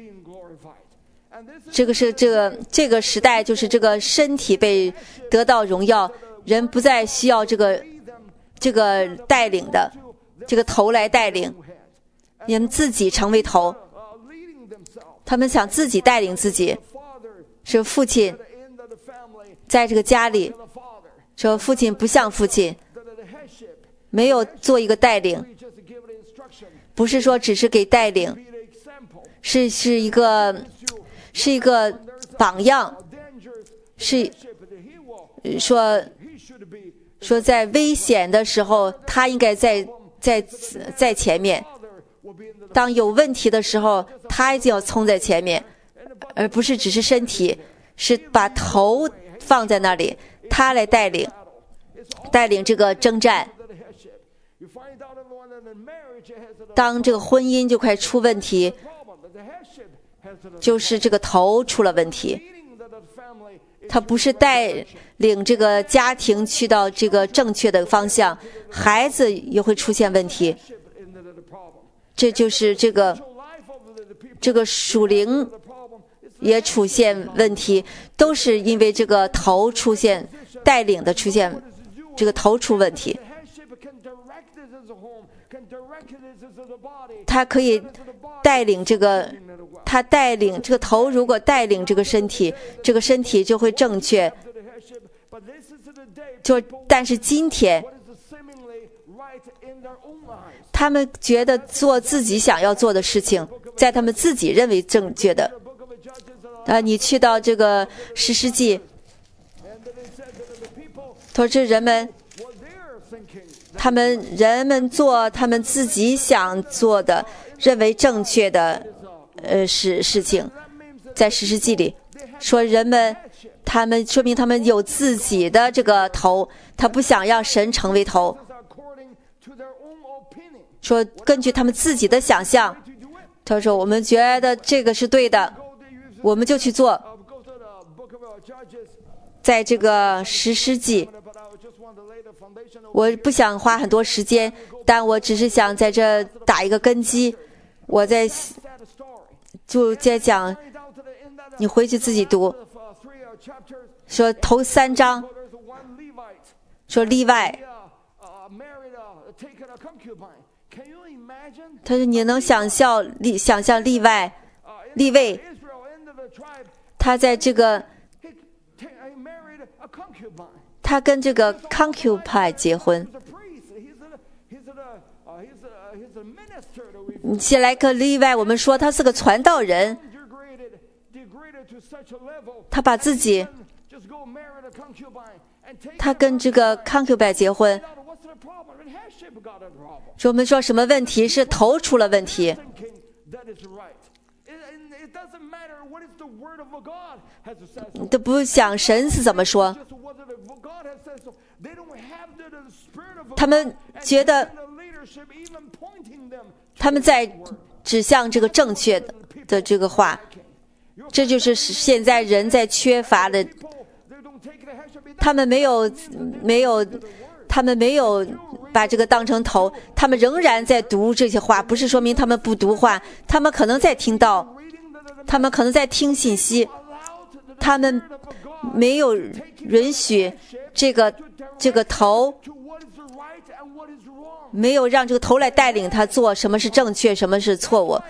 这个是这个这个时代就是这个身体被得到荣耀，人不再需要这个这个带领的这个头来带领，人自己成为头。他们想自己带领自己，是父亲在这个家里，说父亲不像父亲，没有做一个带领，不是说只是给带领，是是一个是一个榜样，是说说在危险的时候，他应该在在在前面。当有问题的时候，他就要冲在前面，而不是只是身体，是把头放在那里，他来带领带领这个征战。当这个婚姻就快出问题，就是这个头出了问题，他不是带领这个家庭去到这个正确的方向，孩子也会出现问题。这就是这个这个属灵也出现问题，都是因为这个头出现带领的出现，这个头出问题。他可以带领这个，他带领这个头，如果带领这个身体，这个身体就会正确。就但是今天，他们觉得做自己想要做的事情，在他们自己认为正确的。啊，你去到这个士师记，他说这人们，他们人们做他们自己想做的、认为正确的呃事事情，在士师记里说人们，他们说明他们有自己的这个头，他不想让神成为头。说根据他们自己的想象，他说我们觉得这个是对的，我们就去做。在这个士师记，我不想花很多时间，但我只是想在这打一个根基。我在就在讲，你回去自己读。说头三章，说例外。他说你能想象例想象例外利未，他在这个他跟这个 concubine 结婚。先来个例外，我们说他是个传道人，他把自己他跟这个 concubine 结婚，说我们说什么问题是头出了问题，都不想神是怎么说，他们觉得他们在指向这个正确的的这个话，这就是现在人在缺乏的。他们没有没有他们没有把这个当成头，他们仍然在读这些话，不是说明他们不读话，他们可能在听到，他们可能在听信息，他们没有允许这个这个头，没有让这个头来带领他做什么是正确，什么是错误。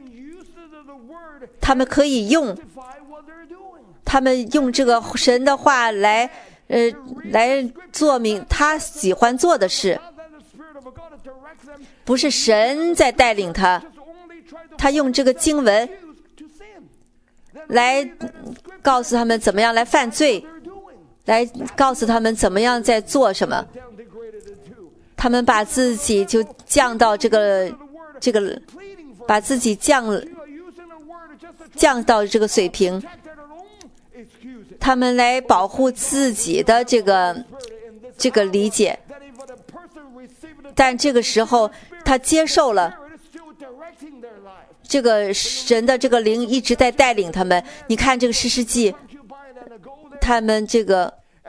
他们可以用他们用这个神的话来呃来做明他喜欢做的事，不是神在带领他，他用这个经文来告诉他们怎么样来犯罪，来告诉他们怎么样在做什么。他们把自己就降到这个这个把自己降降到这个水平，他们来保护自己的这个这个理解，但这个时候他接受了这个神的这个灵一直在带领他们。你看这个士师记，他们这个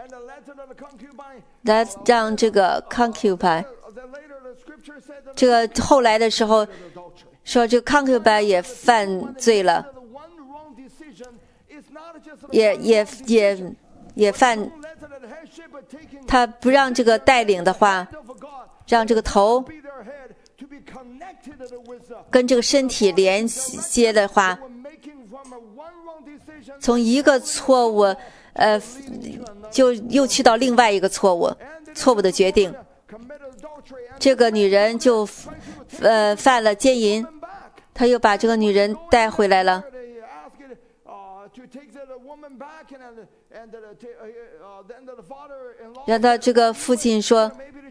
来让这个 concubine， 这个后来的时候说这个 concubine 也犯罪了，也也也也犯，他不让这个带领的话，让这个头跟这个身体连接的话，从一个错误呃就又去到另外一个错误错误的决定，这个女人就呃犯了奸淫，他又把这个女人带回来了，让他这个父亲说，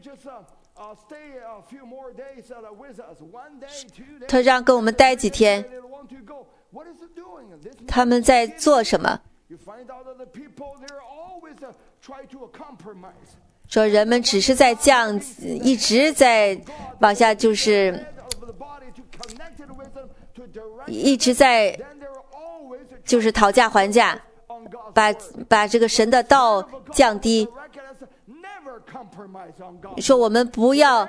他让跟我们待几天，他们在做什么？说人们只是在降，一直在往下，就是一直在就是讨价还价，把把这个神的道降低，说我们不要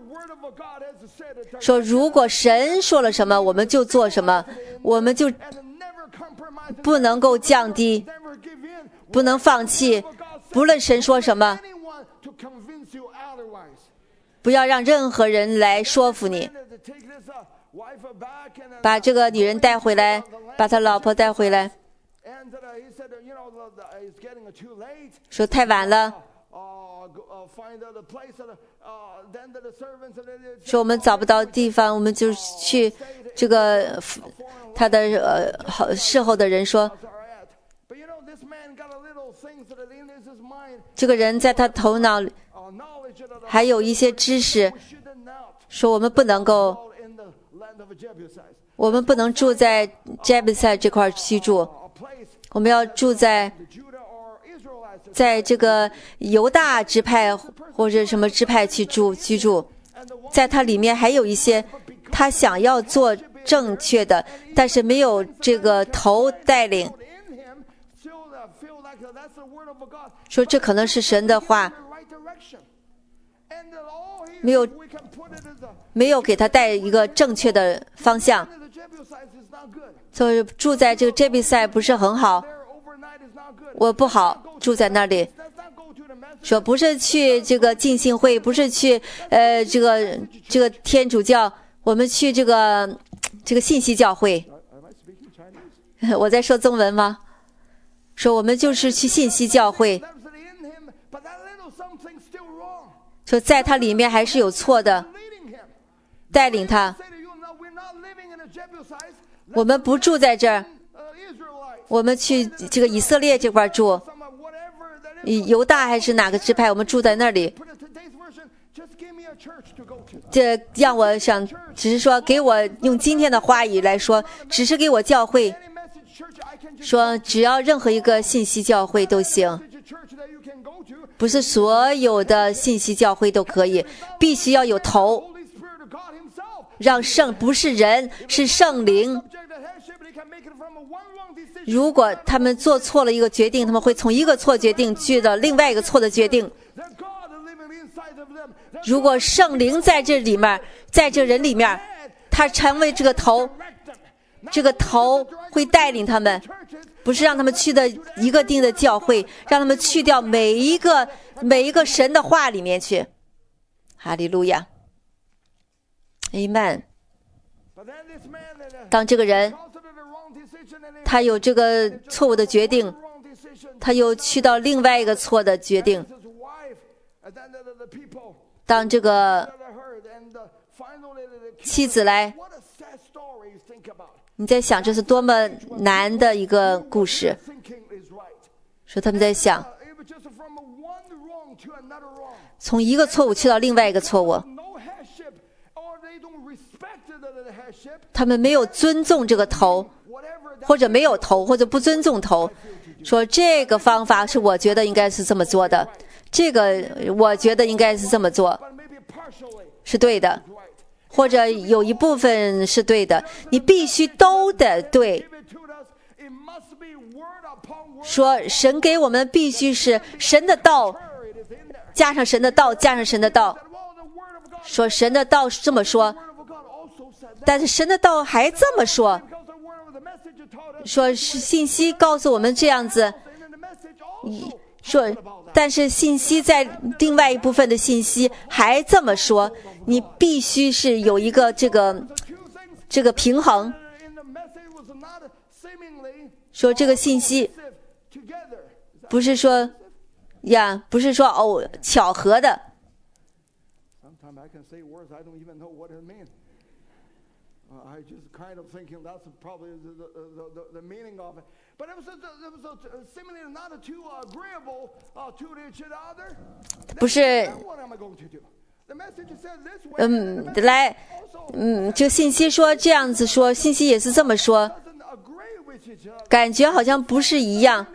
说如果神说了什么我们就做什么，我们就不能够降低，不能放弃，不论神说什么，不要让任何人来说服你。把这个女人带回来，把他老婆带回来，说太晚了，说我们找不到地方，我们就去这个他的呃好事后的人说，这个人在他头脑里还有一些知识，说我们不能够我们不能住在加比赛这块居住，我们要住在在这个犹大支派或者什么支派去住居住，在它里面还有一些他想要做正确的，但是没有这个头带领，说这可能是神的话，没有没有给他带一个正确的方向，所以住在这个杰比赛不是很好，我不好住在那里，说不是去这个浸信会，不是去呃这个这个天主教，我们去这个这个信息教会。我在说中文吗？说我们就是去信息教会，说在他里面还是有错的，带领他。我们不住在这儿，我们去这个以色列这块住， 犹大还是哪个支派，我们住在那里。这让我想，只是说给我用今天的话语来说，只是给我教会说，只要任何一个信息教会都行，不是所有的信息教会都可以，必须要有头，让圣不是人，是圣灵。如果他们做错了一个决定，他们会从一个错决定去到另外一个错的决定。如果圣灵在这里面，在这人里面，他成为这个头，这个头会带领他们，不是让他们去的一个定的教会，让他们去掉每一个每一个神的话里面去。哈利路亚 Amen。 当这个人他有这个错误的决定，他又去到另外一个错的决定，当这个妻子来，你在想这是多么难的一个故事，说他们在想从一个错误去到另外一个错误，他们没有尊重这个头，或者没有头，或者不尊重头，说这个方法是我觉得应该是这么做的，这个我觉得应该是这么做是对的，或者有一部分是对的，你必须都得对。说神给我们必须是神的道加上神的道加上神的道，说神的道是这么说，但是神的道还这么说，说是信息告诉我们这样子，说但是信息在另外一部分的信息还这么说，你必须是有一个这个这个平衡，说这个信息不是说呀，不是说偶巧合的。I just kind of thinking that's probably the, the, the, the meaning of it. But it was, it was seemingly not too agreeable uh, to each other. 不是，嗯，来，嗯，就信息说这样子说，信息也是这么说，感觉好像不是一样。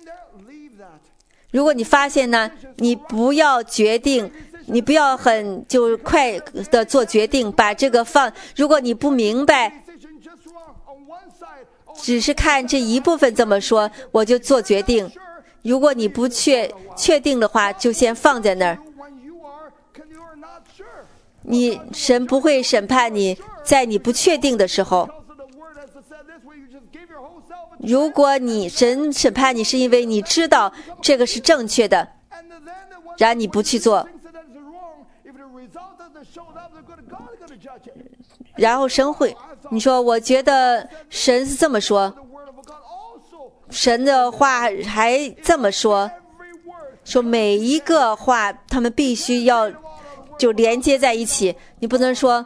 如果你发现呢，你不要决定。你不要很就快的做决定，把这个放。如果你不明白，只是看这一部分这么说，我就做决定。如果你不确确定的话，就先放在那儿。你神不会审判你，在你不确定的时候。如果你神审判你，是因为你知道这个是正确的，然后你不去做。然后神会，你说我觉得神是这么说，神的话还这么说，说每一个话他们必须要就连接在一起，你不能说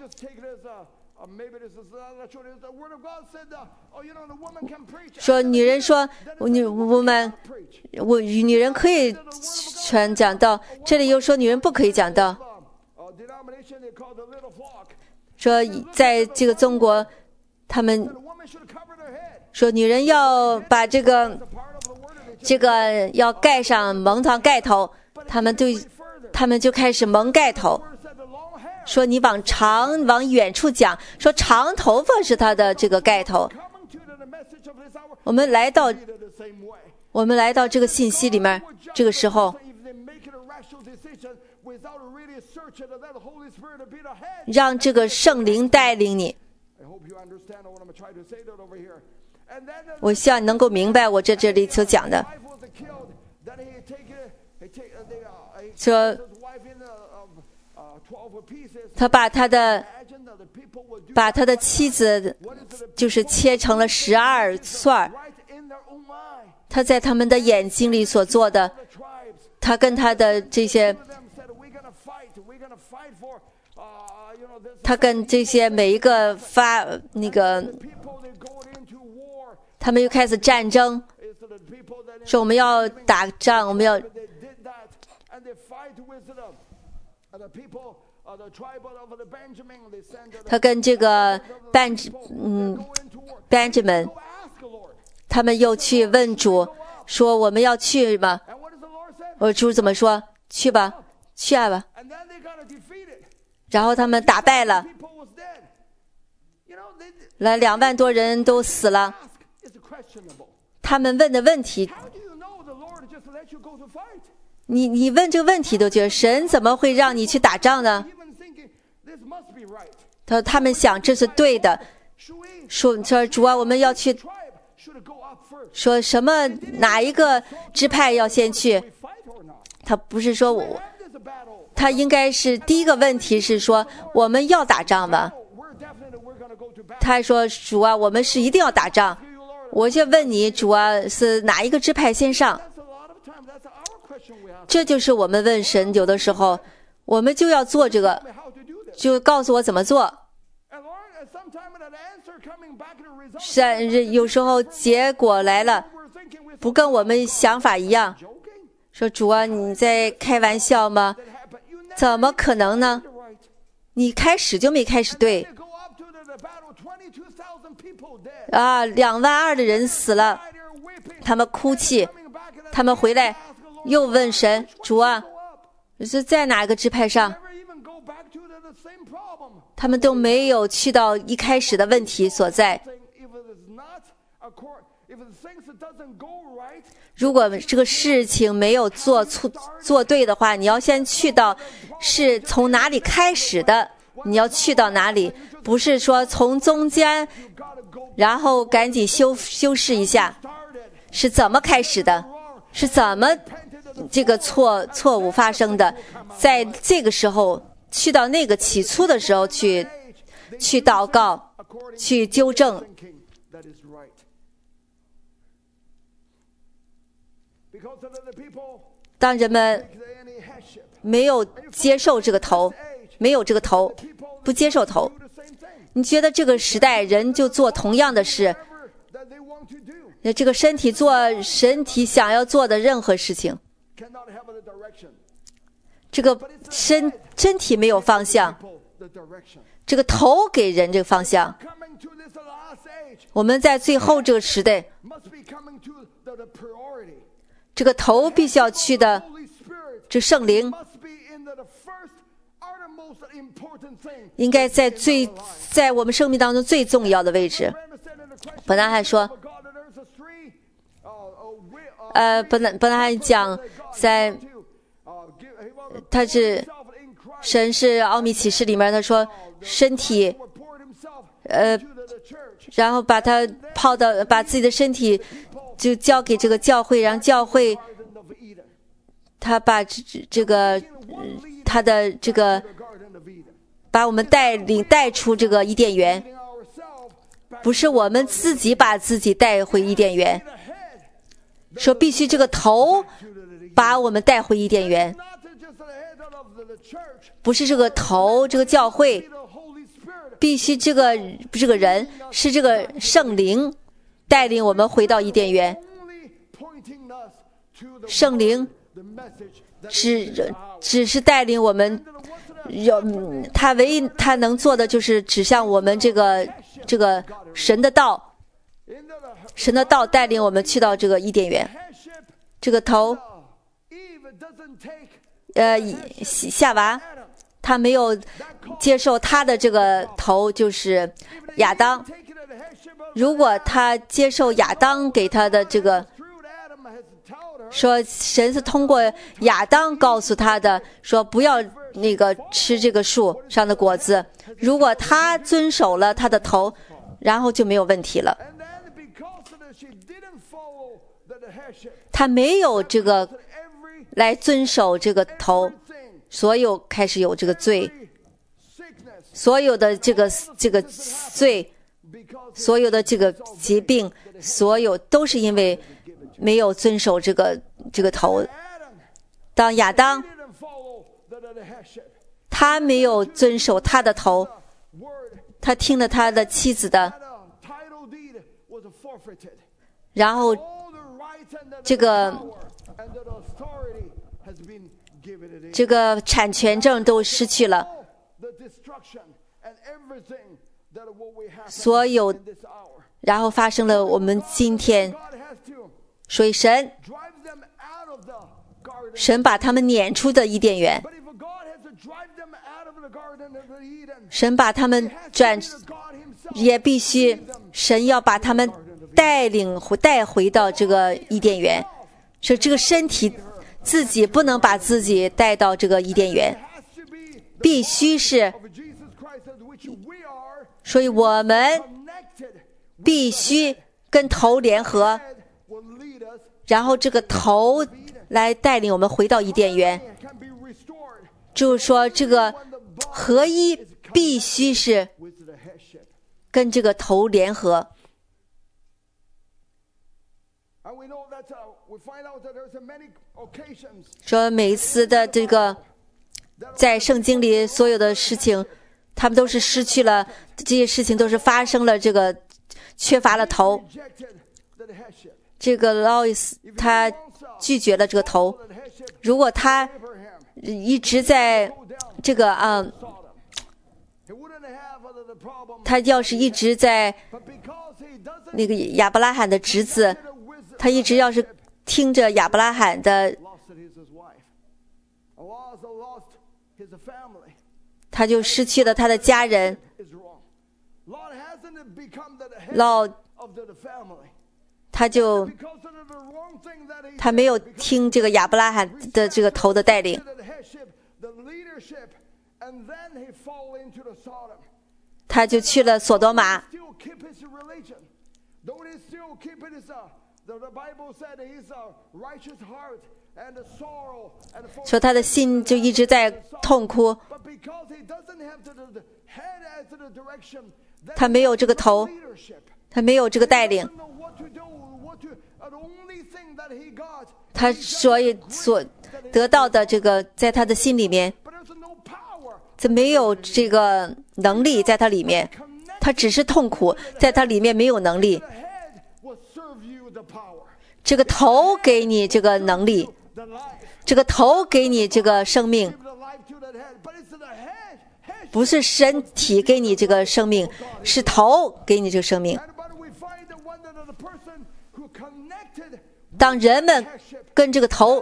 说女人说女我们我女人可以传讲道，这里又说女人不可以讲道。说在这个中国，他们说女人要把这个这个要盖上蒙上盖头，他们对他们就开始蒙盖头，说你往长往远处讲，说长头发是他的这个盖头。我们来到我们来到这个信息里面，这个时候让这个圣灵带领你。我希望你能够明白我在这里所讲的。说他把他的把他的妻子就是切成了十二段，他在他们的眼睛里所做的，他跟他的这些他跟这些每一个发那个他们又开始战争， 说我们要打仗，我们要。他跟这个 Ben 嗯 Benjamin， 他们又去问主说我们要去吗？我主怎么说？去吧，去啊吧。然后他们打败了，来两万多人都死了。他们问的问题，你你问这个问题都觉得神怎么会让你去打仗呢？他他们想这是对的，说说主啊，我们要去，说什么哪一个支派要先去？他不是说我，他应该是第一个问题是说我们要打仗吧？他还说主啊，我们是一定要打仗。我就问你，主啊，是哪一个支派先上？这就是我们问神，有的时候我们就要做这个，就告诉我怎么做。是有时候结果来了，不跟我们想法一样。说主啊，你在开玩笑吗？怎么可能呢？你开始就没开始对。啊，两万二的人死了，他们哭泣，他们回来又问神，主啊，是在哪个支派上？他们都没有去到一开始的问题所在。如果这个事情没有做错做对的话，你要先去到是从哪里开始的，你要去到哪里，不是说从中间然后赶紧修修饰一下，是怎么开始的，是怎么这个错错误发生的，在这个时候去到那个起初的时候去去祷告，去纠正。当人们没有接受这个头，没有这个头，不接受头，你觉得这个时代人就做同样的事，这个身体做身体想要做的任何事情，这个身身体没有方向，这个头给人这个方向。我们在最后这个时代，这个头必须要去的这圣灵应该在最在我们生命当中最重要的位置。本来还说呃本来本来还讲在他是神是奥秘启示里面他说身体呃然后把他泡到把自己的身体就交给这个教会，然后教会他把这这个他的这个把我们带领带出这个伊甸园，不是我们自己把自己带回伊甸园，说必须这个头把我们带回伊甸园，不是这个头这个教会，必须这个这个人是这个圣灵带领我们回到伊甸园。圣灵只只是带领我们，有他唯一他能做的就是指向我们这个这个神的道，神的道带领我们去到这个伊甸园。这个头，呃，夏娃他没有接受他的这个头，就是亚当。如果他接受亚当给他的这个，说神是通过亚当告诉他的，说不要那个吃这个树上的果子。如果他遵守了他的头，然后就没有问题了。他没有这个来遵守这个头，所有开始有这个罪，所有的这个这个罪。所有的这个疾病，所有都是因为没有遵守这个这个头。当亚当他没有遵守他的头，他听了他的妻子的，然后这个这个产权证都失去了，所有，然后发生了我们今天，所以神神把他们撵出的伊甸园，神把他们转，也必须神要把他们带领带回到这个伊甸园，所以这个身体自己不能把自己带到这个伊甸园，必须是，所以我们必须跟头联合，然后这个头来带领我们回到伊甸园，就是说这个合一必须是跟这个头联合。说每次的这个在圣经里所有的事情，他们都是失去了，这些事情都是发生了这个缺乏了头。这个 Lois 他拒绝了这个头，如果他一直在这个啊、嗯，他要是一直在那个亚伯拉罕的侄子，他一直要是听着亚伯拉罕的，他就失去了他的家人。老他就他没有听这个亚伯拉罕的这个头的带领，他就去了索多玛。说他的心就一直在痛哭，他没有这个头，他没有这个带领，他所以所得到的这个在他的心里面，这没有这个能力在他里面，他只是痛苦，在他里面没有能力。这个头给你这个能力，这个头给你这个生命，不是身体给你这个生命，是头给你这个生命。当人们跟这个头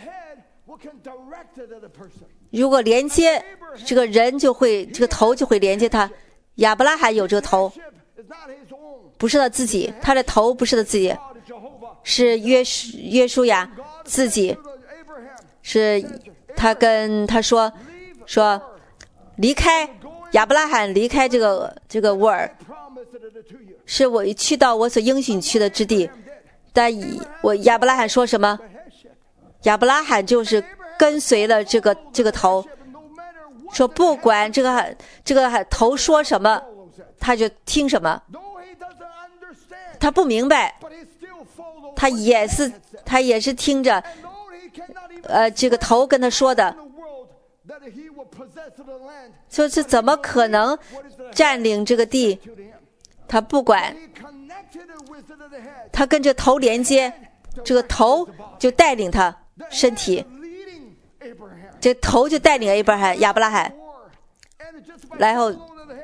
如果连接，这个人就会这个头就会连接他。亚伯拉罕有这个头，不是他自己，他的头不是他自己，是约约书亚自己，是他跟他说说离开亚伯拉罕，离开这个这个乌尔，是我去到我所应许去的之地。但我亚伯拉罕说什么？亚伯拉罕就是跟随了这个这个头，说不管这个这个头说什么，他就听什么。他不明白，他也是他也是听着，呃，这个头跟他说的，说是怎么可能占领这个地？他不管，他跟这头连接，这个头就带领他身体，这头就带领亚伯罕亚伯拉罕，然后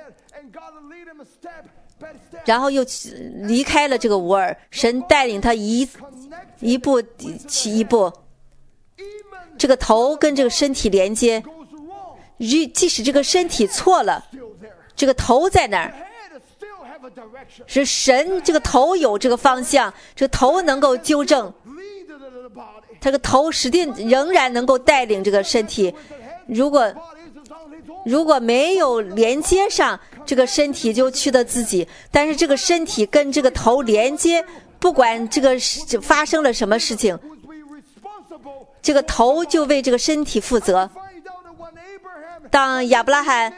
然后又离开了这个乌尔，神带领他一一步起一步，这个头跟这个身体连接，即使这个身体错了，这个头在那儿，是神这个头有这个方向，这个头能够纠正，这个头实际仍然能够带领这个身体。如果如果没有连接上，这个身体就去的自己，但是这个身体跟这个头连接，不管这个发生了什么事情，这个头就为这个身体负责。当亚伯拉罕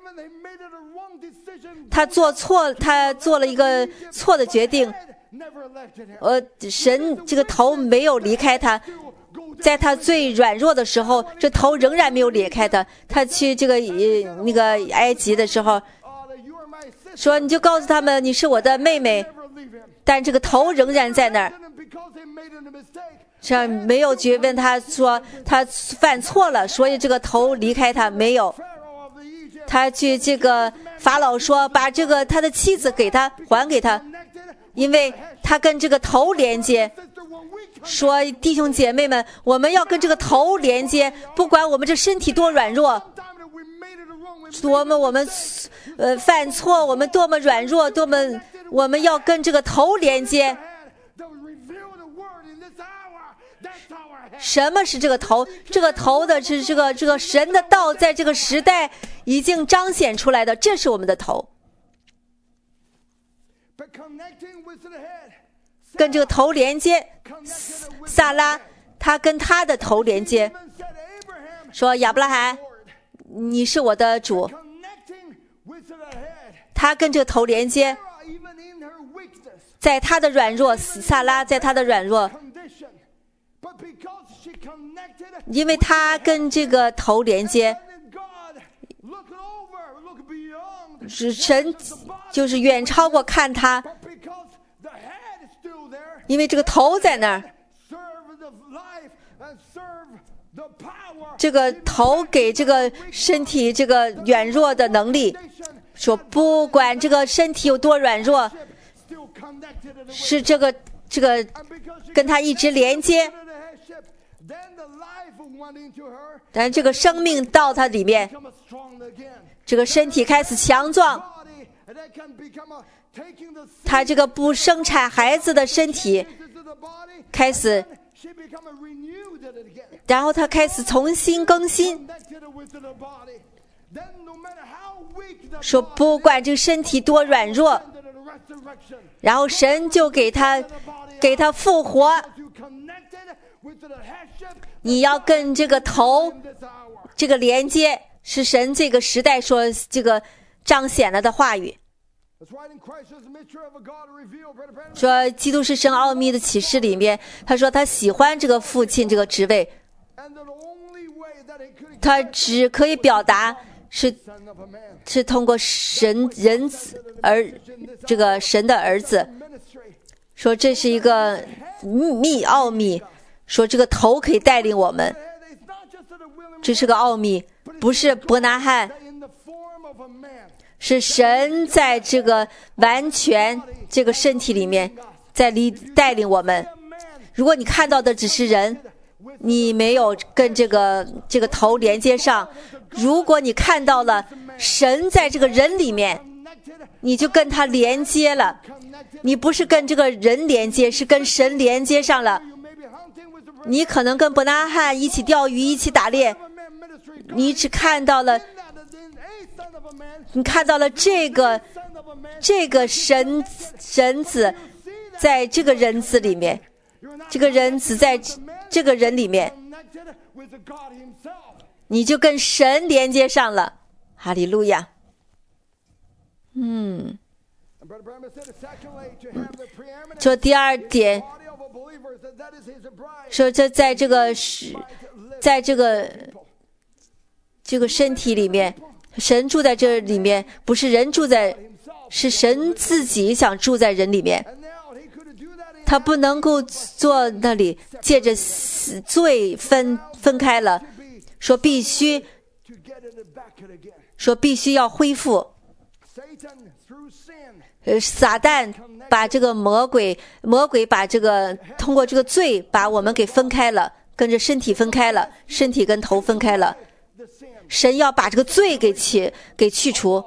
他做错，他做了一个错的决定，呃，神这个头没有离开他，在他最软弱的时候，这头仍然没有离开他。他去这个呃那个埃及的时候，说你就告诉他们你是我的妹妹，但这个头仍然在那儿。 这没有去问他说他犯错了，所以这个头离开他，没有。他去这个法老说，把这个他的妻子给他还给他，因为他跟这个头连接。说弟兄姐妹们，我们要跟这个头连接，不管我们这身体多软弱，多么我们呃犯错，我们多么软弱，多么我们要跟这个头连接。什么是这个头？这个头的是这个这个神的道，在这个时代已经彰显出来的，这是我们的头。跟这个头连接，撒拉他跟他的头连接，说亚伯拉罕，你是我的主。他跟这个头连接，在他的软弱，撒拉在他的软弱，因为他跟这个头连接，是神就是远超过看他，因为这个头在那儿，这个头给这个身体这个软弱的能力，说不管这个身体有多软弱，是这个这个跟他一直连接，但这个生命到他里面，这个身体开始强壮，他这个不生产孩子的身体开始，然后他开始重新更新，说不管这个身体多软弱，然后神就给他给他复活。你要跟这个头这个连接，是神这个时代说这个彰显了的话语，说基督是神奥秘的启示里面，他说他喜欢这个父亲这个职位，他只可以表达是是通过神人子而这个神的儿子，说这是一个秘奥秘，说这个头可以带领我们，这是个奥秘，不是伯拿汉，是神在这个完全这个身体里面在里带领我们。如果你看到的只是人，你没有跟这个这个头连接上，如果你看到了神在这个人里面，你就跟他连接了，你不是跟这个人连接，是跟神连接上了。你可能跟伯拿汉一起钓鱼，一起打猎，你只看到了你看到了这个这个神神子在这个人子里面，这个人子在这个人里面，你就跟神连接上了。哈利路亚。嗯，说第二点，说这在这个在这个这个身体里面，神住在这里面，不是人住在，是神自己想住在人里面。他不能够坐那里，借着罪分分开了，说必须，说必须要恢复。呃，撒旦把这个魔鬼，魔鬼把这个通过这个罪把我们给分开了，跟着身体分开了，身体跟头分开了。神要把这个罪给去给去除，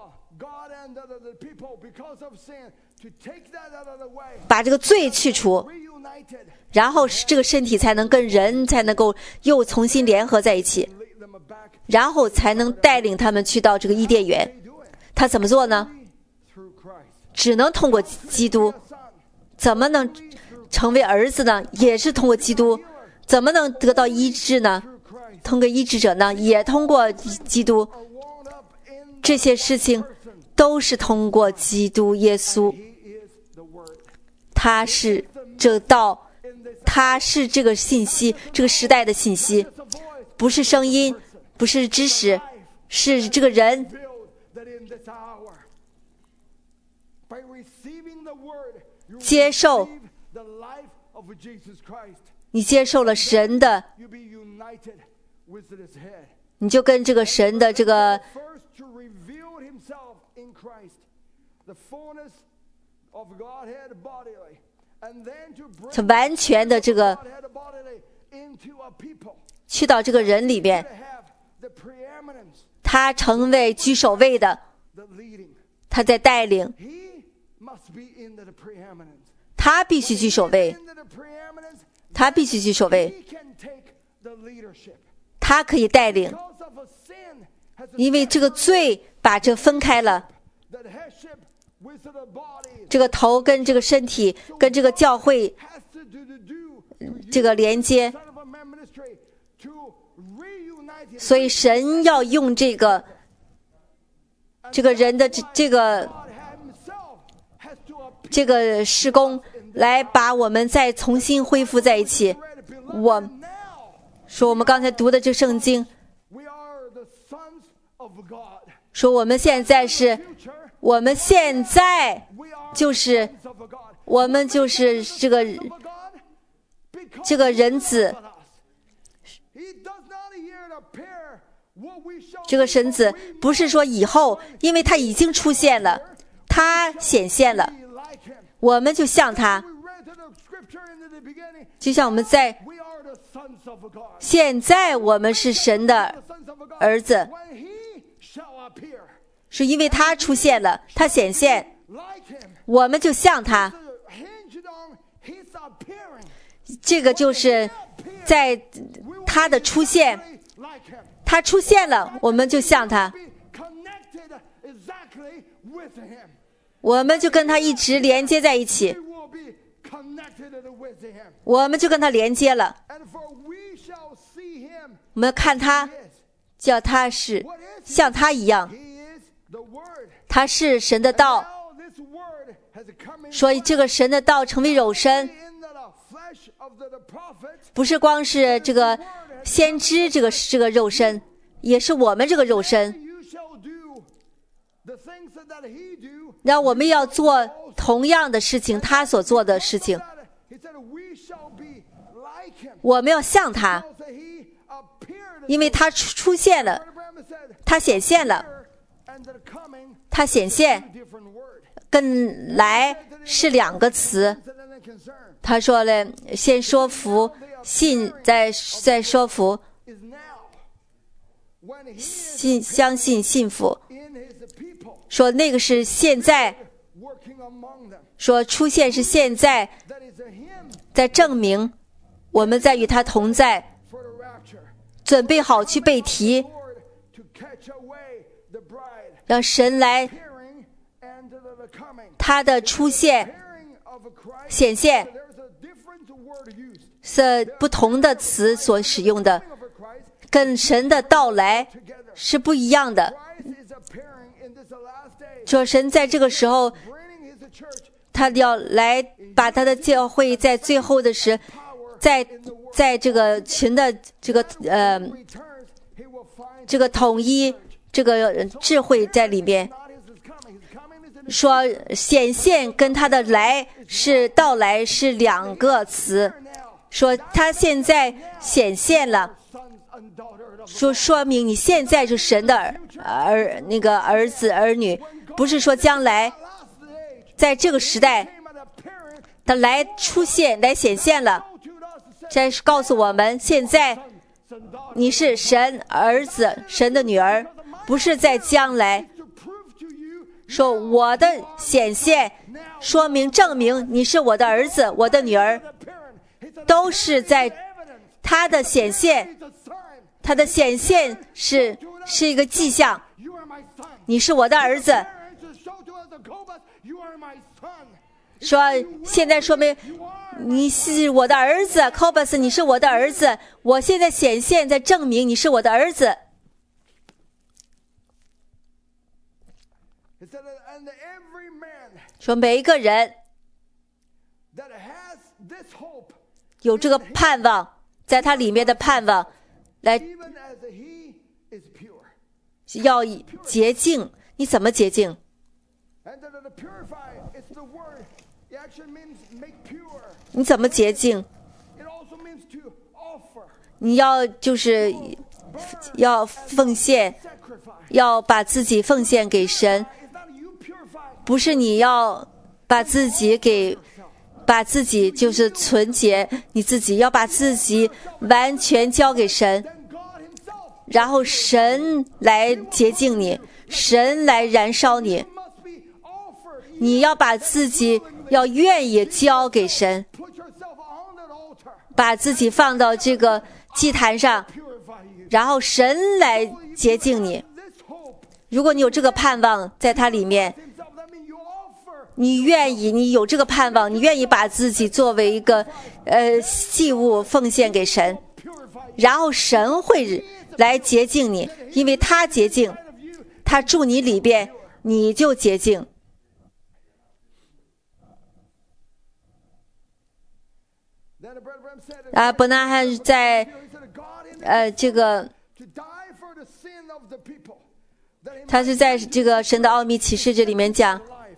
把这个罪去除，然后这个身体才能跟人才能够又重新联合在一起，然后才能带领他们去到这个伊甸园。他怎么做呢？只能通过基督。怎么能成为儿子呢？也是通过基督。怎么能得到医治呢？通过医治者呢，也通过基督。这些事情都是通过基督耶稣，他是这道，他是这个信息，这个时代的信息，不是声音，不是知识，是这个人。接受你接受了神的，你就跟这个神的这个完全的这个去到这个人里边，他成为居首位的，他在带领，他必须居首位，他必须居首位，他可以带领，因为这个罪把这分开了，这个头跟这个身体跟这个教会这个连接，所以神要用这个这个人的这这个这个事工来把我们再重新恢复在一起。我说我们刚才读的这圣经说我们现在是我们现在就是我们就是这个这个人子，这个神子不是说以后，因为他已经出现了，他显现了，我们就像他，就像我们在现在我们是神的儿子，是因为他出现了，他显现，我们就像他，这个就是在他的出现，他出现了，我们就像他，我们就跟他一直连接在一起，我们就跟他连接了，我们看他，叫他是像他一样，他是神的道，所以这个神的道成为肉身，不是光是这个先知这个这个肉身，也是我们这个肉身，然后我们要做同样的事情，他所做的事情，我们要像他，因为他出现了，他显现了，他显现跟来是两个词，他说了先说服，信再再说服，信相信信服，说那个是现在，说出现是现在，在证明我们在与他同在，准备好去被提，让神来他的出现显现是不同的词所使用的，跟神的到来是不一样的。说神在这个时候他要来把他的教会在最后的时在在这个群的这个呃这个统一这个智慧在里面，说显现跟他的来是到来是两个词，说他现在显现了，说说明你现在是神的儿儿那个儿子儿女，不是说将来在这个时代他来出现来显现了，再告诉我们现在你是神儿子神的女儿，不是在将来，说我的显现说明证明你是我的儿子我的女儿，都是在他的显现，他的显现是是一个迹象，你是我的儿子，说现在说明你是我的儿子 Cobus 你是我的儿子，我现在显现在证明你是我的儿子，说每一个人有这个盼望，在他里面的盼望来要洁净，你怎么洁净？ 你怎么洁净？你要就是要奉献，要把自己奉献给神，不是你要把自己给把自己就是纯洁，你自己要把自己完全交给神，然后神来洁净你，神来燃烧你。你要把自己要愿意交给神，把自己放到这个祭坛上，然后神来洁净你。如果你有这个盼望在它里面，你愿意，你有这个盼望，你愿意把自己作为一个呃祭物奉献给神，然后神会来洁净你，因为他洁净，他住你里边，你就洁净。啊，伯纳汉在呃这个，他是在这个神的奥秘启示这里面讲，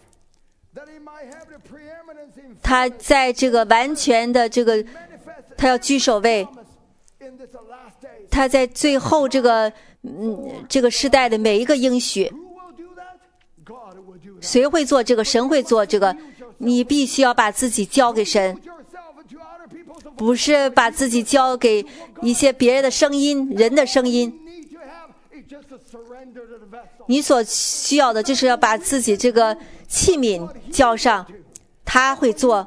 他在这个完全的这个，他要居首位，他在最后这个嗯这个时代的每一个应许，谁会做这个？神会做这个。你必须要把自己交给神，不是把自己交给一些别人的声音、人的声音。你所需要的就是要把自己这个器皿交上，他会做。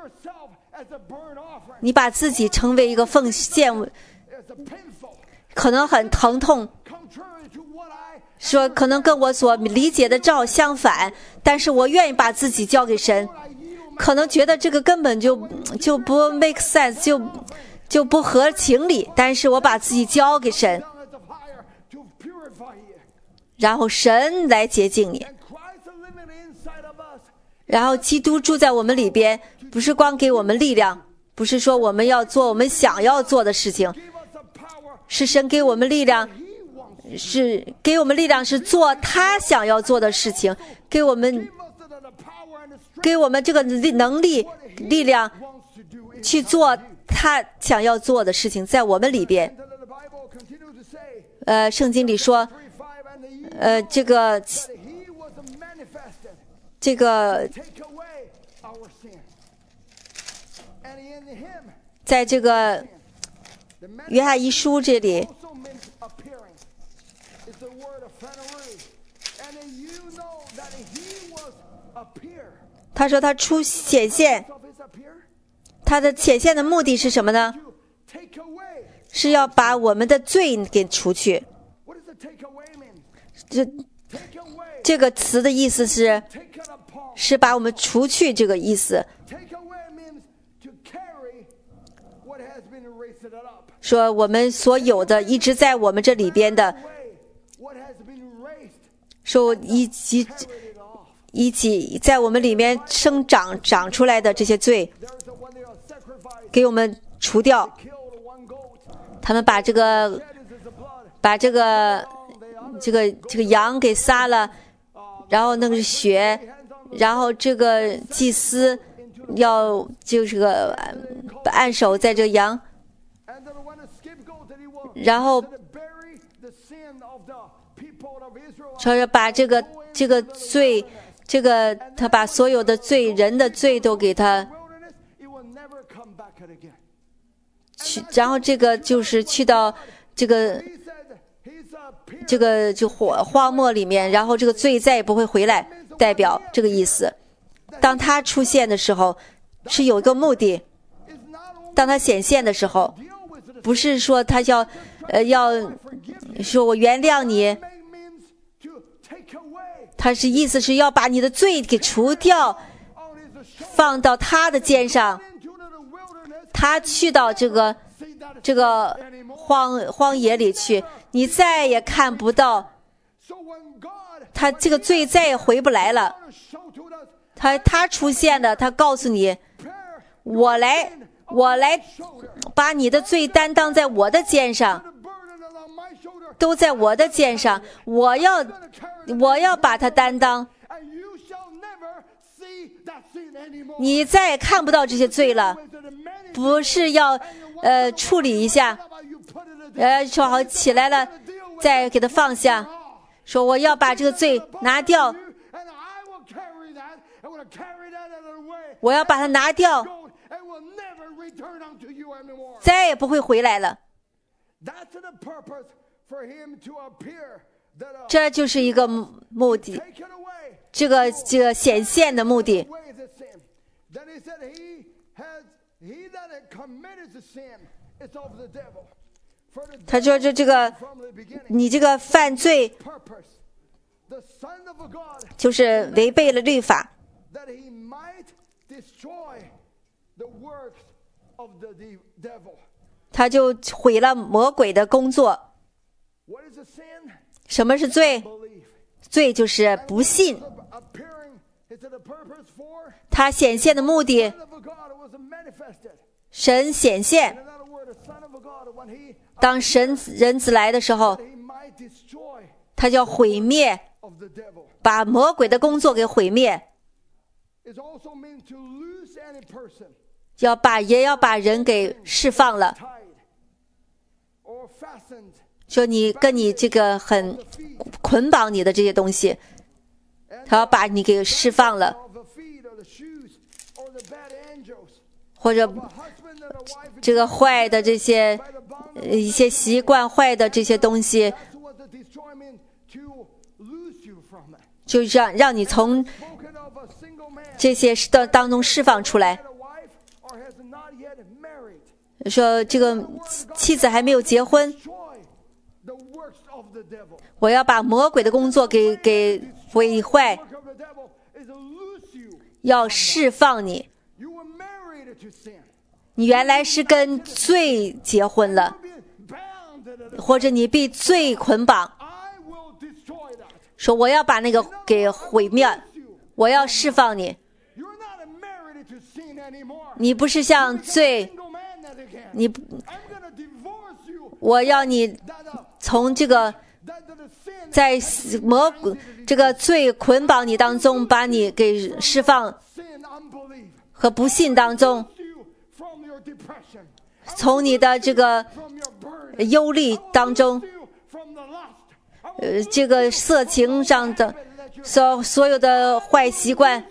你把自己成为一个奉献，可能很疼痛，说可能跟我所理解的正好相反，但是我愿意把自己交给神。可能觉得这个根本就就不 make sense， 就就不合情理，但是我把自己交给神，然后神来洁净你。然后基督住在我们里边，不是光给我们力量，不是说我们要做我们想要做的事情，是神给我们力量，是给我们力量是做他想要做的事情，给我们给我们这个能力力量去做他想要做的事情，在我们里边。呃，圣经里说，呃，这个这个，在这个约翰一书这里，他说他出显现，他的显现的目的是什么呢？是要把我们的罪给除去。这这个词的意思是是把我们除去，这个意思说我们所有的一直在我们这里边的，说一起一起在我们里面生长长出来的这些罪给我们除掉。他们把这个把这个这个这个羊给杀了，然后那个血，然后这个祭司要就是个按手在这个羊，然后说是把这个这个罪，这个他把所有的罪人的罪都给他去，然后这个就是去到这个这个就荒荒漠里面，然后这个罪再也不会回来，代表这个意思。当他出现的时候是有一个目的，当他显现的时候不是说他要呃要说我原谅你，他是意思是要把你的罪给除掉，放到他的肩上，他去到这个这个荒荒野里去，你再也看不到他，这个罪再也回不来了。他他出现了，他告诉你，我来我来把你的罪担当在我的肩上，都在我的肩上，我要我要把它担当， 你再也看不到这些罪了，不是要呃处理一下，呃说好起来了再给它放下，说我要把这个罪拿掉，我要把它拿掉，再也不会回来了。这就是一个目的，这个这个显现的目的。他说这这个你这个犯罪就是违背了律法，他就毁了魔鬼的工作。什么是罪？罪就是不信。他显现的目的，神显现，当神人子来的时候，他就要毁灭，把魔鬼的工作给毁灭，要把也要把人给释放了。说你跟你这个很捆绑你的这些东西，他要把你给释放了，或者这个坏的这些一些习惯坏的这些东西，就让让你从这些当当中释放出来。说这个妻子还没有结婚，我要把魔鬼的工作给给毁坏，要释放你。你原来是跟罪结婚了，或者你被罪捆绑，说我要把那个给毁灭，我要释放你。你不是像罪，你我要你从这个在魔这个罪捆绑你当中，把你给释放，和不信当中，从你的这个忧虑当中，呃，这个色情上的所所有的坏习惯，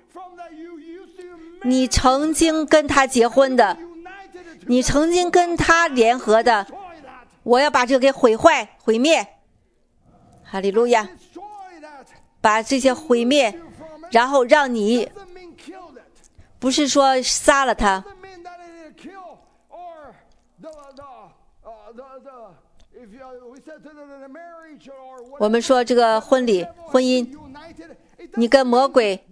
你曾经跟他结婚的，你曾经跟他联合的，我要把这个给毁坏毁灭。哈利路亚，把这些毁灭，然后让你不是说杀了他，我们说这个婚礼婚姻，你跟魔鬼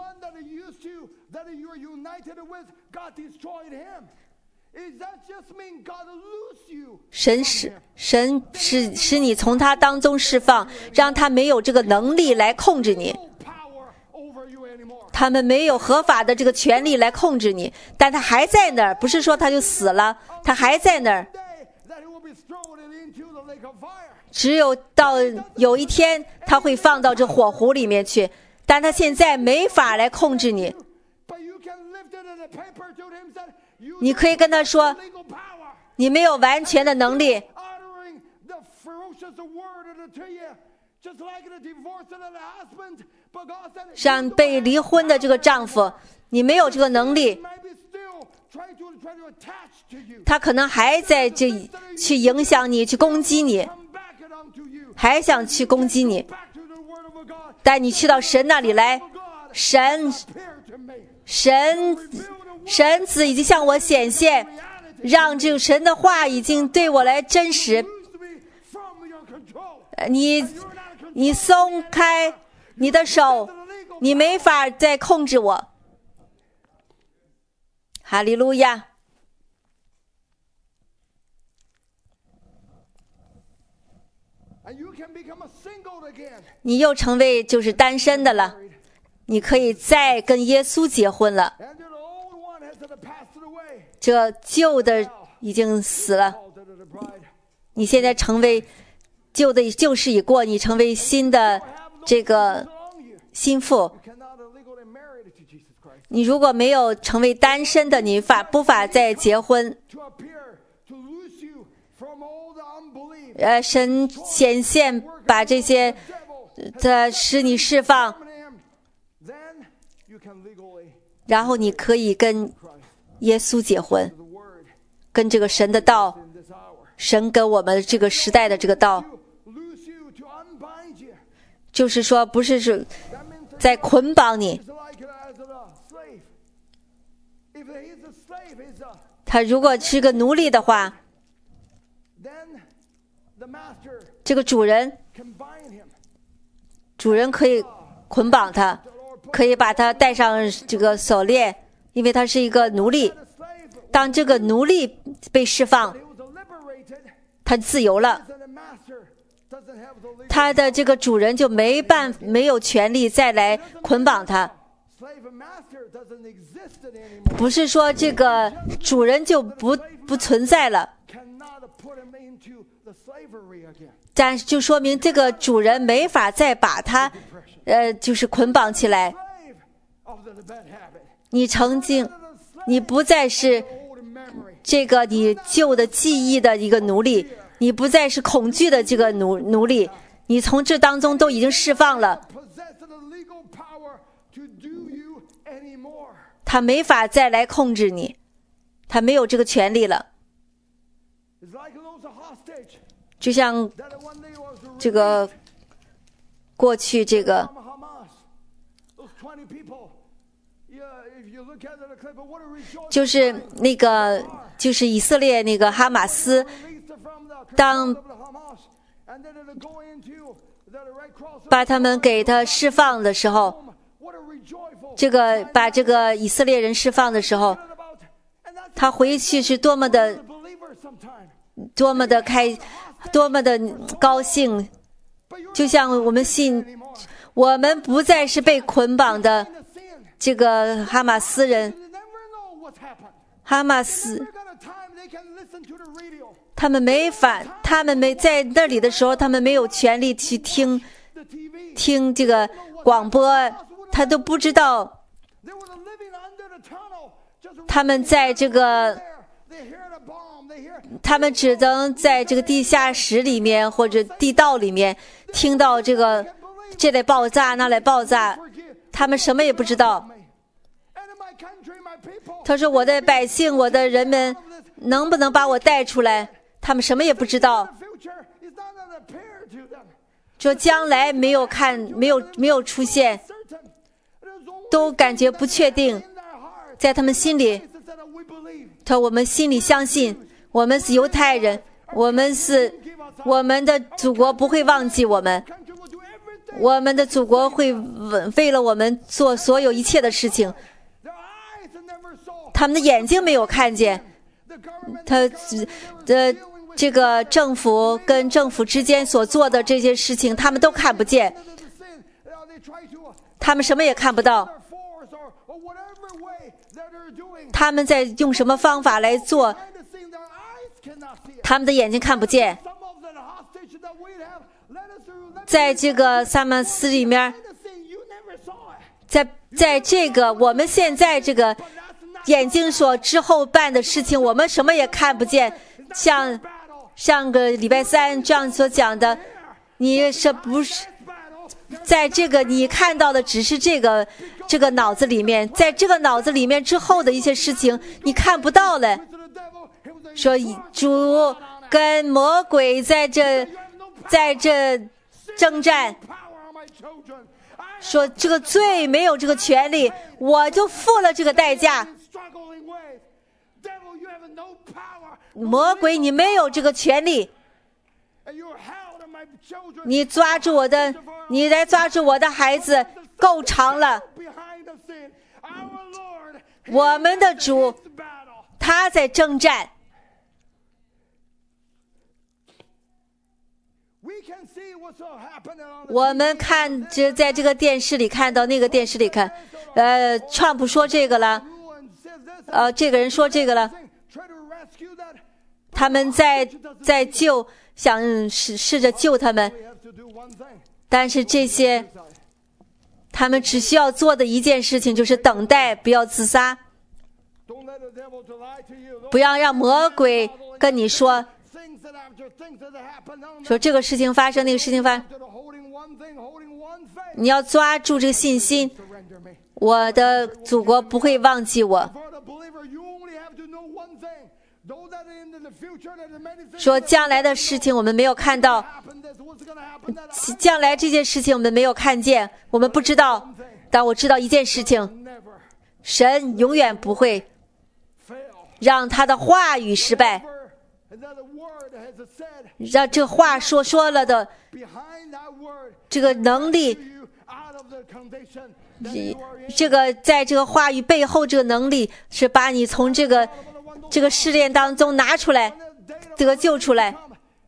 神使神使使你从他当中释放，让他没有这个能力来控制你，他们没有合法的这个权利来控制你，但他还在那儿，不是说他就死了，他还在那儿。只有到有一天他会放到这火湖里面去，但他现在没法来控制你。你可以跟他说，你没有完全的能力，像被离婚的这个丈夫，你没有这个能力，他可能还在这去影响你，去攻击你，还想去攻击你，带你去到神那里来。神神神子已经向我显现，让这个神的话已经对我来真实。你你松开你的手，你没法再控制我。哈利路亚。你又成为就是单身的了，你可以再跟耶稣结婚了。这旧的已经死了，你现在成为旧的旧事已过，你成为新的这个心腹。 你如果没有成为单身的，你法不法再结婚。呃，神显现把这些的使你释放，然后你可以跟耶稣结婚，跟这个神的道，神跟我们这个时代的这个道，就是说不是是在捆绑你。他如果是个奴隶的话，这个主人主人可以捆绑他，可以把他戴上这个锁链，因为他是一个奴隶。当这个奴隶被释放，他自由了，他的这个主人就没办没有权利再来捆绑他。不是说这个主人就不不存在了，但就说明这个主人没法再把他呃就是捆绑起来。你曾经你不再是这个你旧的记忆的一个奴隶，你不再是恐惧的这个奴奴隶，你从这当中都已经释放了，他没法再来控制你，他没有这个权利了。就像这个过去这个就是那个就是以色列那个哈马斯，当把他们给他释放的时候，这个把这个以色列人释放的时候，他回去是多么的多么的开多么的高兴，就像我们信我们不再是被捆绑的这个哈马斯人。哈马斯他们没法他们没在那里的时候，他们没有权利去听听这个广播，他都不知道他们在这个他们只能在这个地下室里面或者地道里面听到这个这类爆炸那类爆炸，他们什么也不知道。他说我的百姓我的人们能不能把我带出来，他们什么也不知道，说将来没有看没有没有出现，都感觉不确定。在他们心里，他说我们心里相信我们是犹太人，我们是我们的祖国不会忘记我们，我们的祖国会为了我们做所有一切的事情。他们的眼睛没有看见，他的这个政府跟政府之间所做的这些事情，他们都看不见，他们什么也看不到，他们在用什么方法来做，他们的眼睛看不见。在这个萨曼斯里面，在在这个我们现在这个眼睛所之后办的事情，我们什么也看不见。像上个礼拜三这样所讲的，你是不是在这个你看到的只是这个这个脑子里面，在这个脑子里面之后的一些事情你看不到了。说主跟魔鬼在这在这征战，说这个罪没有这个权利，我就付了这个代价。魔鬼你没有这个权利，你抓住我的你来抓住我的孩子够长了。我们的主他在征战，我们看这在这个电视里看到那个电视里看，呃，川普说这个了，呃，这个人说这个了，他们在在救，想试试着救他们，但是这些他们只需要做的一件事情就是等待，不要自杀。不要让魔鬼跟你说说这个事情发生，那个事情发生，你要抓住这个信心，我的祖国不会忘记我。说将来的事情我们没有看到，将来这件事情我们没有看见，我们不知道，但我知道一件事情，神永远不会让他的话语失败，让这话说说了的这个能力，这个在这个话语背后，这个能力是把你从这个这个试炼当中拿出来，得救出来。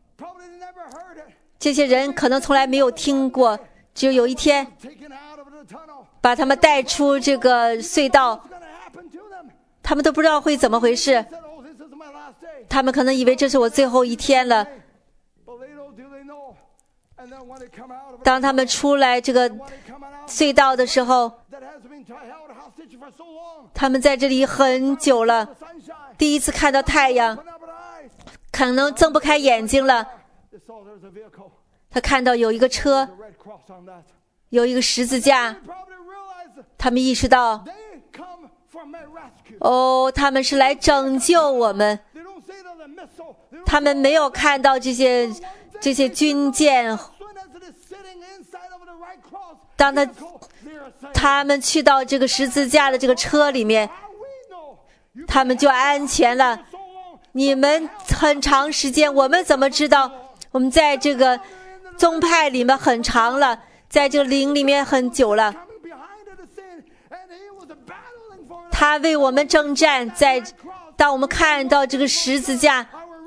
这些人可能从来没有听过，只有有一天把他们带出这个隧道，他们都不知道会怎么回事，他们可能以为这是我最后一天了。当他们出来这个隧道的时候，他们在这里很久了，第一次看到太阳，可能睁不开眼睛了。他看到有一个车，有一个十字架，他们意识到，哦，他们是来拯救我们。他们没有看到这些这些军舰。当他他们去到这个十字架的这个车里面，他们就安全了。你们很长时间，我们怎么知道？我们在这个宗派里面很长了，在这个灵里面很久了。他为我们征战，在当我们看到这个十字架，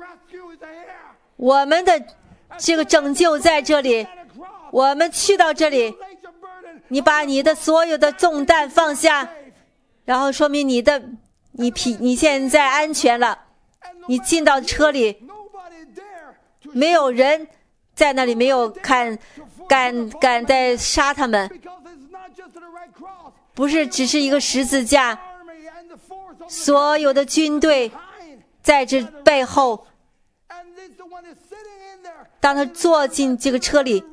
我们的这个拯救在这里。我们去到这里，你把你的所有的重担放下，然后说明你的你皮你现在安全了。你进到车里，没有人在那里没有看敢敢在杀他们，不是只是一个十字架，所有的军队在这背后。当他坐进这个车里，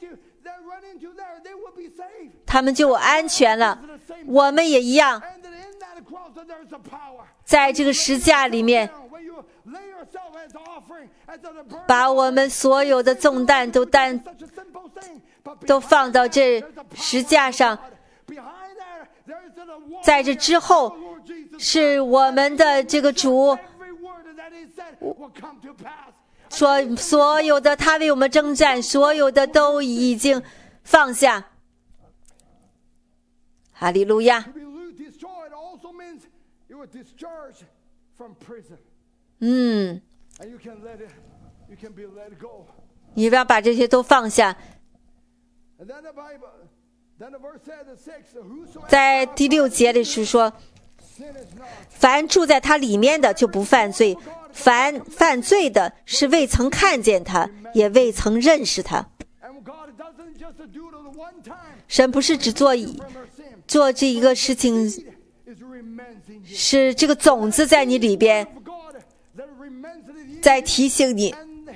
他们就安全了。我们也一样，在这个十字架里面，把我们所有的重担都担都放到这十字架上。在这之后，是我们的这个主说，所有的他为我们征战，所有的都已经放下。哈利路亚。嗯，你不要把这些都放下。在第六节里是说，凡住在他里面的就不犯罪，凡犯罪的是未曾看见他，也未曾认识他。神不是只做做这一个事情，是这个种子在你里边，在提醒你，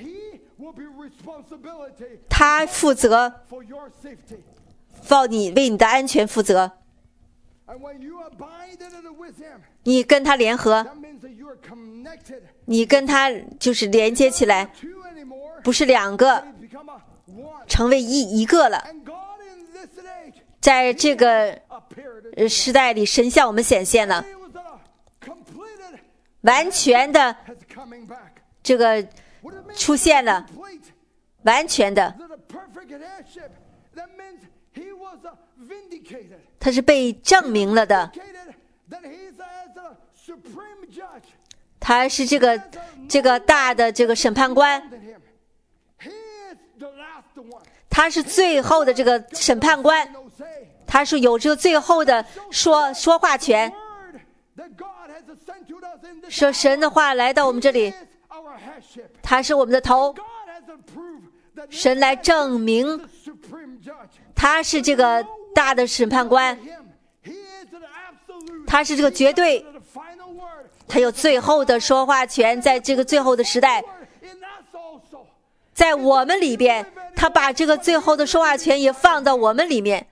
他负责报你为你的安全负责。你跟他联合，你跟他就是连接起来，不是两个，成为一一个了。在这个时代里，神向我们显现了，完全的这个出现了，完全的，他是被证明了的，他是这个这个大的这个审判官，他是最后的这个审判官，他是有这个最后的说说话权。说神的话来到我们这里，他是我们的头，神来证明他是这个大的审判官，他是这个绝对，他有最后的说话权，在这个最后的时代，在我们里边，他把这个最后的说话权也放到我们里面。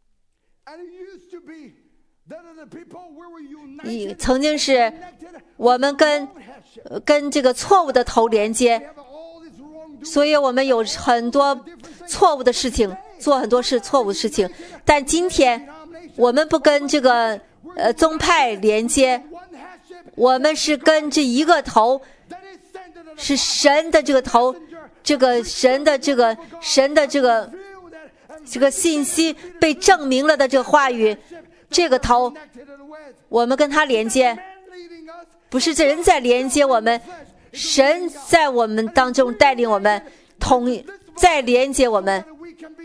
曾经是我们跟跟这个错误的头连接，所以我们有很多错误的事情，做很多事错误的事情。但今天我们不跟这个呃宗派连接，我们是跟这一个头，是神的这个头，这个神的这个神的这个这个信息被证明了的这个话语，这个头我们跟他连接，不是这人在连接我们，神在我们当中带领我们，统在连接我们，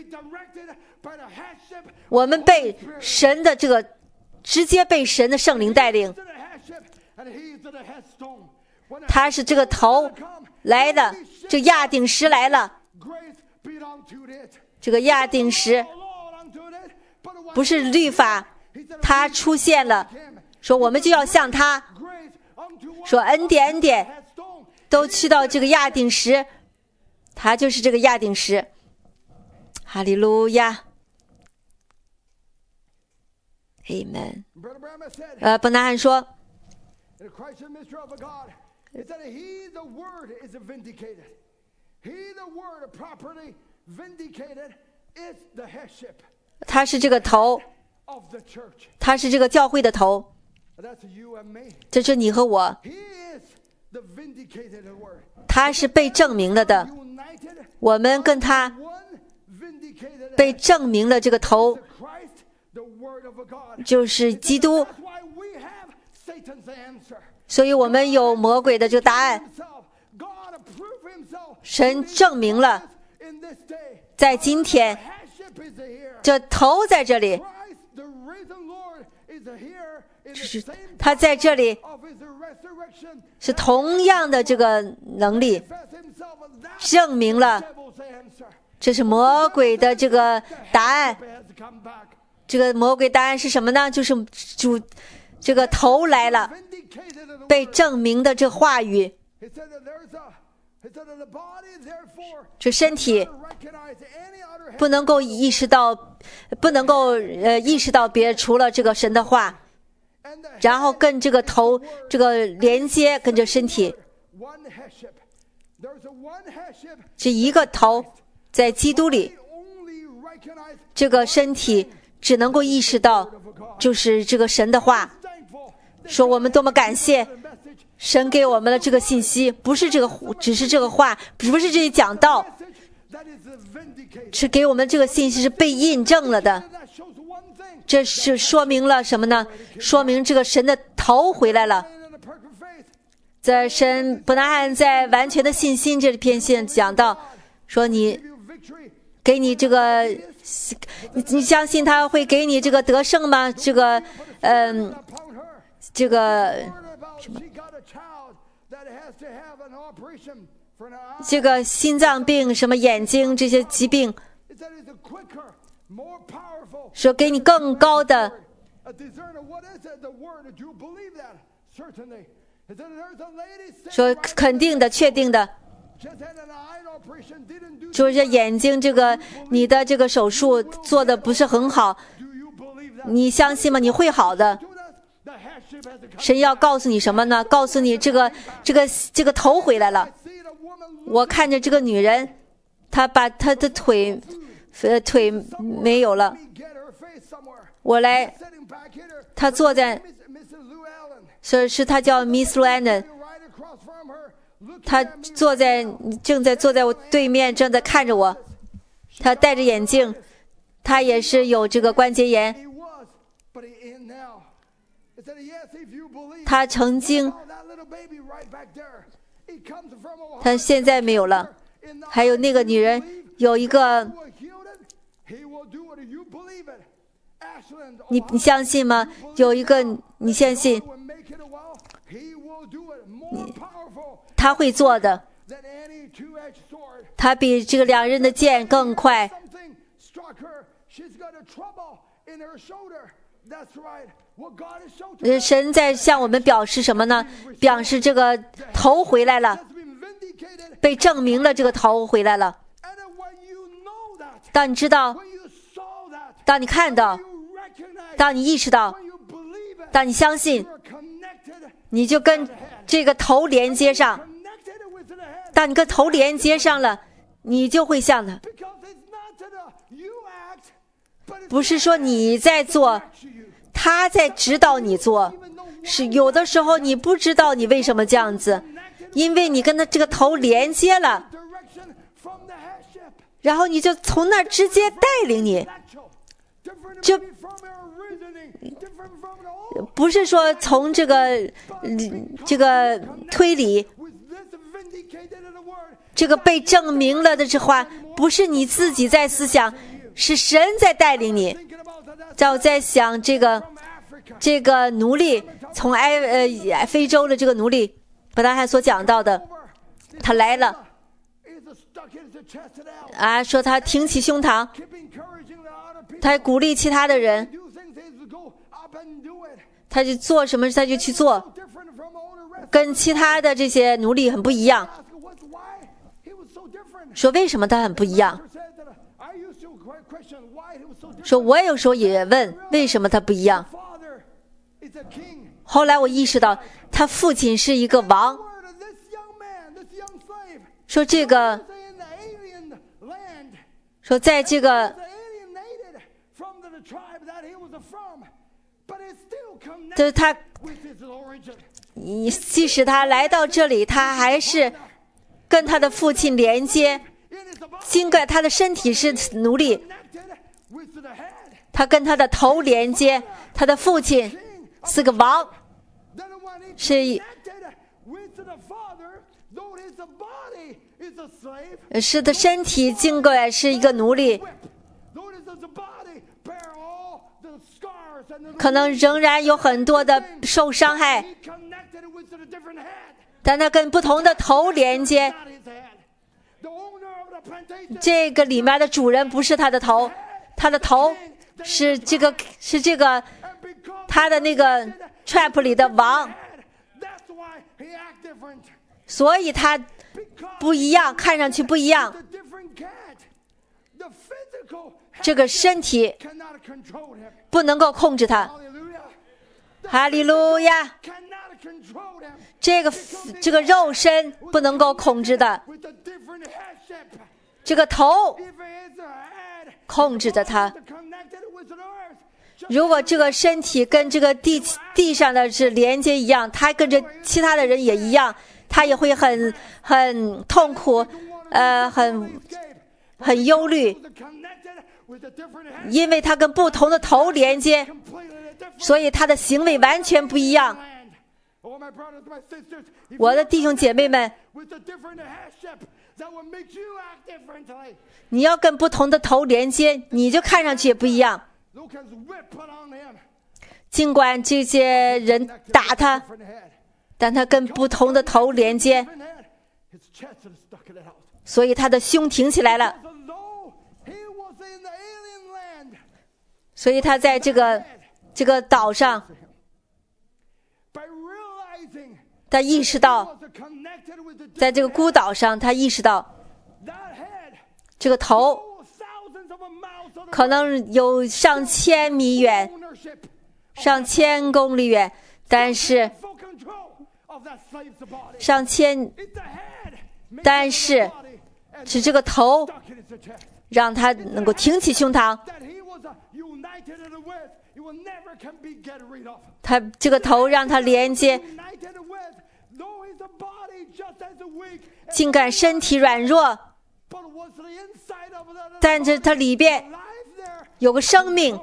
我们被神的这个直接被神的圣灵带领，他是这个头来的，这亚顶石来了，这个亚顶石不是律法，他出现了，说我们就要向他说恩典恩典都去到这个亚顶石，他就是这个亚顶石。哈利路亚 Amen。 呃，伯拿罕说他是这个头，他是这个教会的头，这是你和我，他是被证明了的，我们跟他被证明了，这个头就是基督，所以我们有魔鬼的这个答案，神证明了在今天这头在这里，是他在这里是同样的这个能力，证明了这是魔鬼的这个答案。这个魔鬼答案是什么呢？就是主这个头来了，被证明的这话语，这身体不能够意识到，不能够呃意识到别除了这个神的话，然后跟这个头这个连接，跟着身体，这一个头在基督里，这个身体只能够意识到就是这个神的话，说我们多么感谢神给我们的这个信息，不是这个只是这个话，不是这里讲道，是给我们这个信息是被印证了的。这是说明了什么呢？说明这个神的头回来了。在神伯拿罕在完全的信心这篇信讲到，说你给你这个，你你相信他会给你这个得胜吗？这个，嗯，这个什么？这个心脏病、什么眼睛这些疾病，说给你更高的，说肯定的、确定的。说这眼睛这个你的这个手术做的不是很好，你相信吗？你会好的。神要告诉你什么呢？告诉你这个这个这个头回来了。我看着这个女人，她把她的腿呃腿没有了，我来，她坐在，是是她叫 Miss Luann， 她坐在正在坐在我对面，正在看着我，她戴着眼镜，她也是有这个关节炎。他曾经，他现在没有了。还有那个女人，有一个，你你相信吗？有一个，你相信？你他会做的，他比这个两人的剑更快。 呃，神在向我们表示什么呢？表示这个头回来了，被证明了，这个头回来了。当你知道，当你看到，当你意识到，当你相信，你就跟这个头连接上。当你跟头连接上了，你就会像他。不是说你在做，他在指导你做。是有的时候你不知道你为什么这样子，因为你跟他这个头连接了，然后你就从那儿直接带领你，就不是说从这个这个推理，这个被证明了的这话，不是你自己在思想，是神在带领你。在我在想这个这个奴隶从埃呃非洲的这个奴隶，本来还所讲到的，他来了啊，说他挺起胸膛，他鼓励其他的人，他就做什么他就去做，跟其他的这些奴隶很不一样。说为什么他很不一样？说我有时候也问为什么他不一样。后来我意识到他父亲是一个王，说这个说在这个就是他即使他来到这里，他还是跟他的父亲连接，尽管他的身体是奴隶，他跟他的头连接，他的父亲是个王，是是的身体尽管是一个奴隶，可能仍然有很多的受伤害，但他跟不同的头连接，这个里面的主人不是他的头，他的头是这个是这个他的那个 trap 里的王，所以他不一样，看上去不一样。这个身体不能够控制他，哈利路亚！这个这个肉身不能够控制的，这个头控制着他。如果这个身体跟这个地地上的是连接一样，他跟着其他的人也一样，他也会很很痛苦，呃，很很忧虑，因为他跟不同的头连接，所以他的行为完全不一样。我的弟兄姐妹们，你要跟不同的头连接，你就看上去也不一样。尽管这些人打他，但他跟不同的头连接，所以他的胸挺起来了。所以他在这个这个岛上，他意识到，在这个孤岛上，他意识到这个头可能有上千米远，上千公里远，但是上千，但是是这个头让他能够挺起胸膛，他这个头让他连接，尽管身体软弱，但是他里边有个生命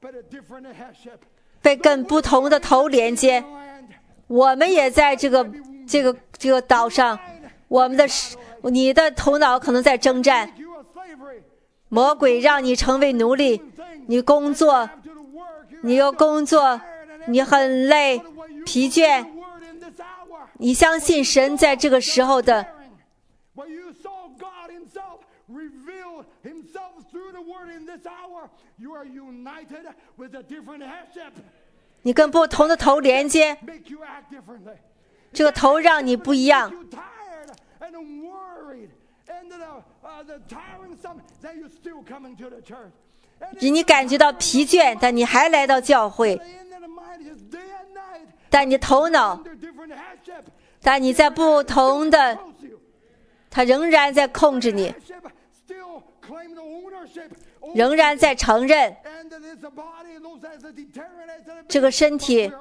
被跟不同的头连接。我们也在这个这个这个岛上，我们的你的头脑可能在征战，魔鬼让你成为奴隶，你工作，你又工作，你很累疲倦，你相信神在这个时候的你跟不同的头连接，这个头让你不一样。你感觉到疲倦，但你还来到教会。但你头脑，但你在不同的，他仍然在控制你，仍然在承认这个身体。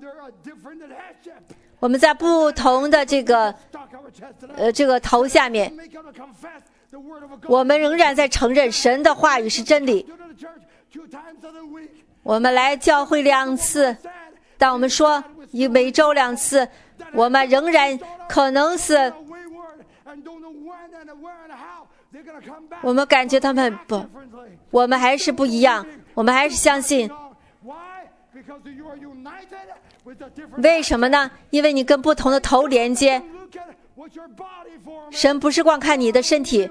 我们在不同的这个呃这个头下面，我们仍然在承认神的话语是真理。我们来教会两次，但我们说一每周两次，我们仍然可能是我们感觉他们不，我们还是不一样，我们还是相信。为什么呢？因为你跟不同的头连接。神不是光看你的身体，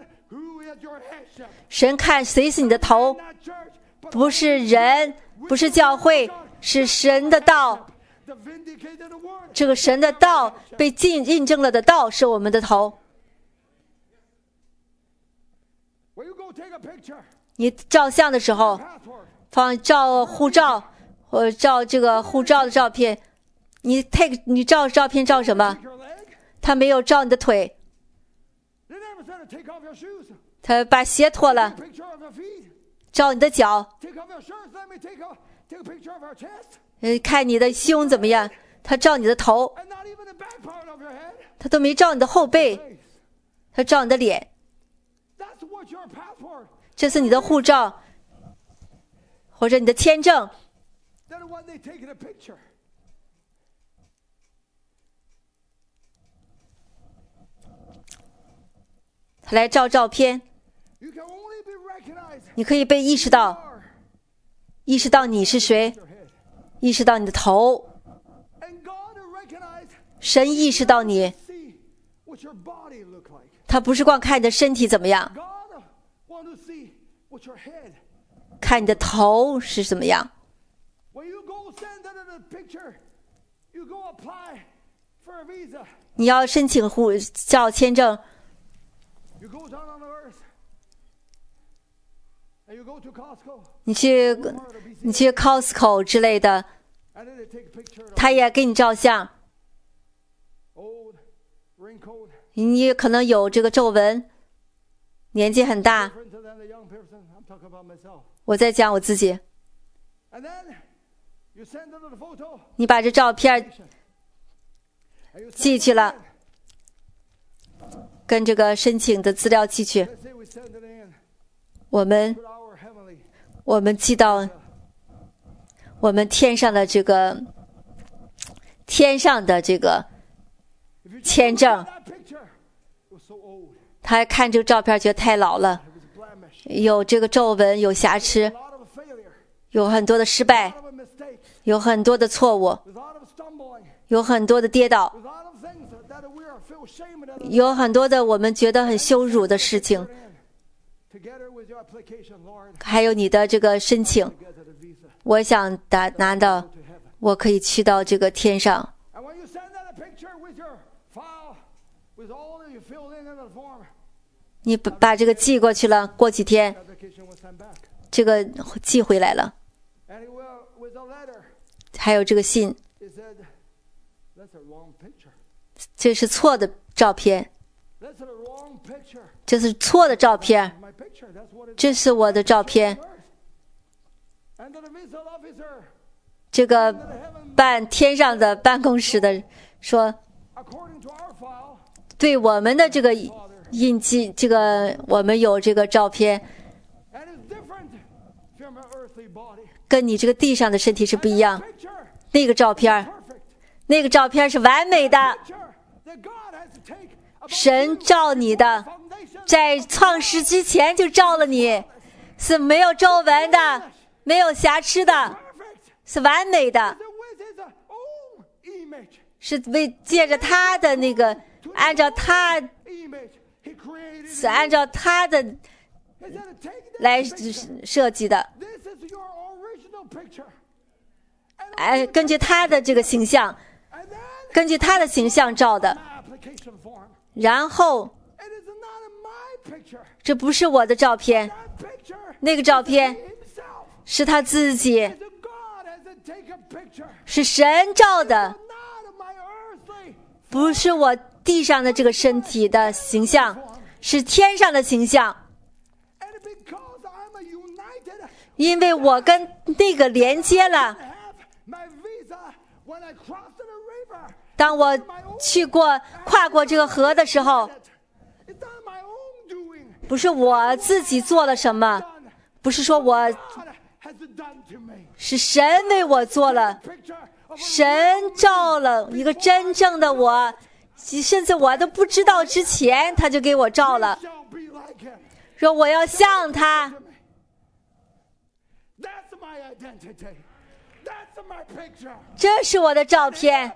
神看谁是你的头，不是人，不是教会，是神的道。这个神的道被印印证了的道是我们的头。你照相的时候放照护照或照这个护照的照片，你 take 你照照片照什么？他没有照你的腿，他把鞋脱了，照你的脚，呃，看你的胸怎么样，他照你的头，他都没照你的后背，他照你的脸。这是你的护照或者你的签证。他来照照片，你可以被意识到，意识到你是谁，意识到你的头。神意识到你，他不是光看你的身体怎么样，看你的头是怎么样。你要申请护照签证，你去你去 Costco 之类的，他也给你照相。你可能有这个皱纹，年纪很大。我在讲我自己。你把这照片寄去了，跟这个申请的资料寄去。我们我们寄到我们天上的这个天上的这个签证。他看这个照片觉得太老了，有这个皱纹，有瑕疵，有很多的失败，有很多的错误，有很多的跌倒，有很多的我们觉得很羞辱的事情，还有你的这个申请，我想拿拿到，我可以去到这个天上。你把这个寄过去了，过几天这个寄回来了，还有这个信，这是错的照片，这是错的照片，这是我的照片。这个办天上的办公室的说，对我们的这个印记，这个我们有这个照片，跟你这个地上的身体是不一样。那个照片，那个照片是完美的，神照你的，在创世之前就照了你，是没有皱纹的，没有瑕疵的，是完美的，是为借着他的那个，按照他是按照他的来设计的，哎，根据他的这个形象，根据他的形象照的。然后，这不是我的照片，那个照片是他自己，是神照的，不是我地上的这个身体的形象，是天上的形象。因为我跟那个连接了，当我去过跨过这个河的时候，不是我自己做了什么，不是说我，是神为我做了，神照了一个真正的我，甚至我都不知道之前他就给我照了，说我要像他。这是我的照片。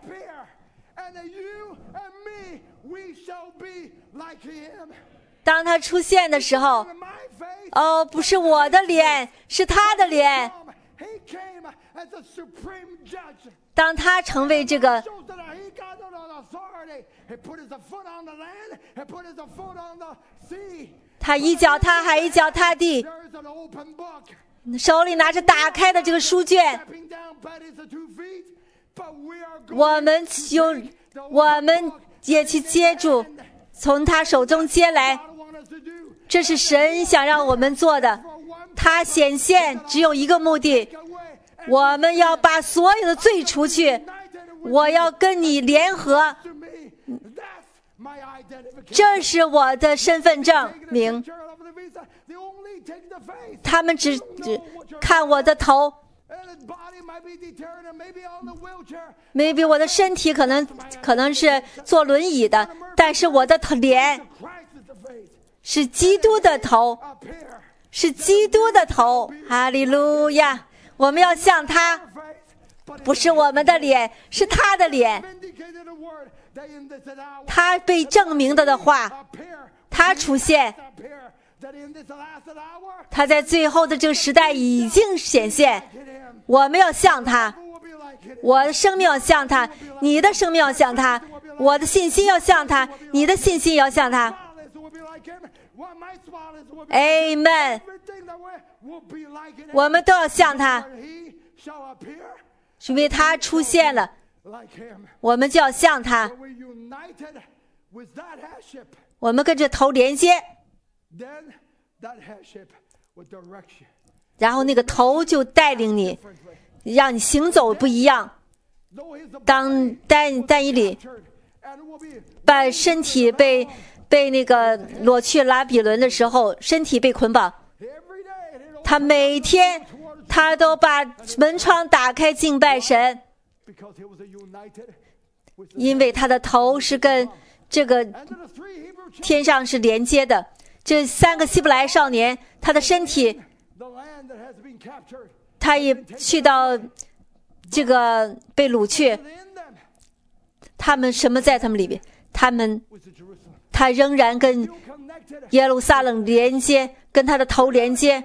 当他出现的时候，哦，不是我的脸，是他的脸。当他成为这个，他一脚踏海，一脚踏地，手里拿着打开的这个书卷，我们就我们也去接住，从他手中接来。这是神想让我们做的，他显现只有一个目的，我们要把所有的罪除去，我要跟你联合，这是我的身份证明。他们只只看我的头 ，maybe 我的身体可能可能是坐轮椅的，但是我的脸是基督的头，是基督的头，哈利路亚！我们要像他，不是我们的脸，是他的脸。他被证明的的话，他出现，他在最后的这个时代已经显现。我们要像他，我的生命要像他，你的生命要像他，我的信心要像他，你的信心要像他。Amen。我们都要像他，因为他出现了，我们就要像他。我们跟着头连接，然后那个头就带领你，让你行走不一样。当但但以理把身体被被那个裸去拉比伦的时候，身体被捆绑，他每天他都把门窗打开敬拜神，因为他的头是跟这个天上是连接的。这三个希伯来少年，他的身体他也去到这个被掳去，他们什么在他们里边？他们他仍然跟耶路撒冷连接，跟他的头连接。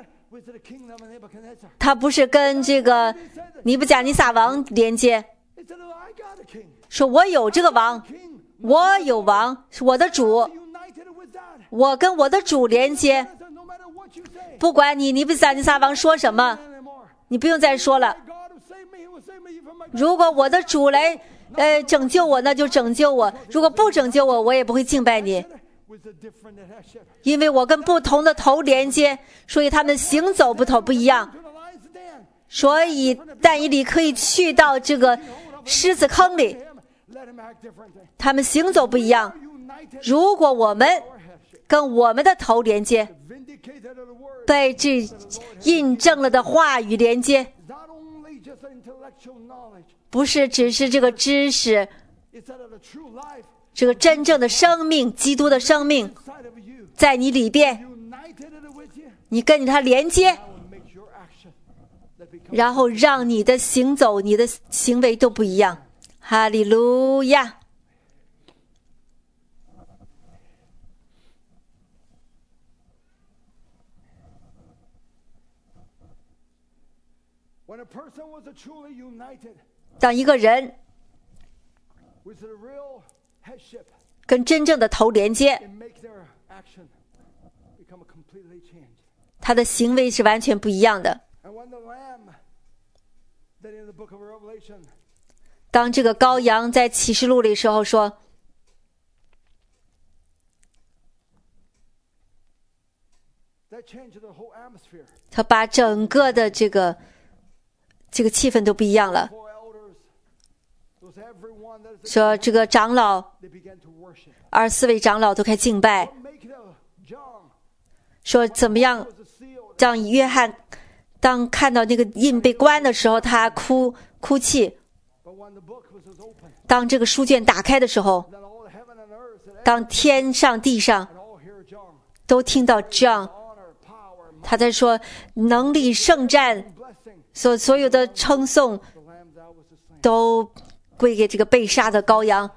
他不是跟这个尼布甲尼撒王连接，说我有这个王，我有王，是我的主，我跟我的主连接。不管你尼布甲尼撒王说什么，你不用再说了。如果我的主来呃拯救我，那就拯救我；如果不拯救我，我也不会敬拜你。因为我跟不同的头连接，所以他们行走不同不一样。所以但以理可以去到这个狮子坑里，他们行走不一样。如果我们跟我们的头连接，被这印证了的话语连接，不是只是这个知识，这个真正的生命，基督的生命在你里边，你跟他连接，然后让你的行走，你的行为都不一样。哈利路亚。 当一个人跟真正的头连接，他的行为是完全不一样的。当这个羔羊在启示录里时候说，他把整个的这个这个气氛都不一样了。说这个长老，二十四位长老都开敬拜，说怎么样让约翰当看到那个印被关的时候，他哭哭泣。当这个书卷打开的时候，当天上地上都听到 John， 他在说能力圣战，所所有的称颂都归给这个被杀的羔羊。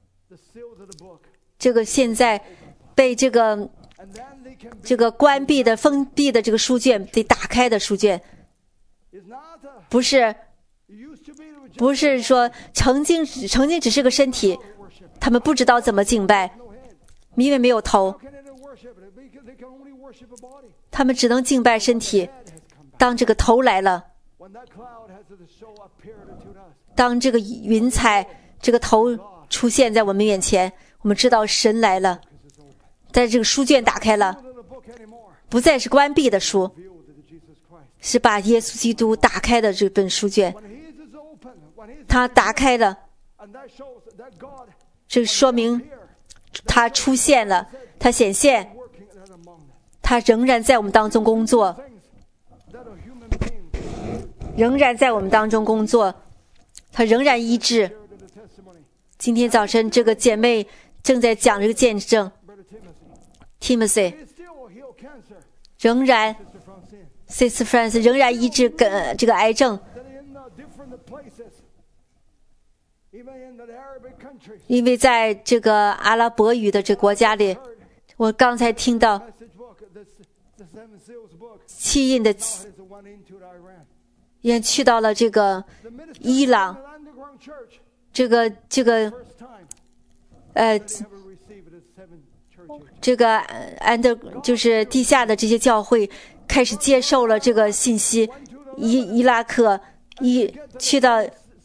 这个现在被这个这个关闭的封闭的这个书卷得打开的书卷，不是不是说曾经曾经只是个身体，他们不知道怎么敬拜，因为没有头，他们只能敬拜身体。当这个头来了，当这个云彩这个头出现在我们面前，我们知道神来了。在这个书卷打开了，不再是关闭的书，是把耶稣基督打开的这本书卷。他打开了，这说明他出现了，他显现，他仍然在我们当中工作，仍然在我们当中工作，他仍然医治。今天早晨这个姐妹正在讲这个见证 Timothy 仍然 Sister Francis 仍然医治跟这个癌症。因为在这个阿拉伯语的这国家里，我刚才听到七印的也去到了这个伊朗，这个这个呃这个安德就是地下的这些教会开始接受了这个信息。伊伊拉克一去到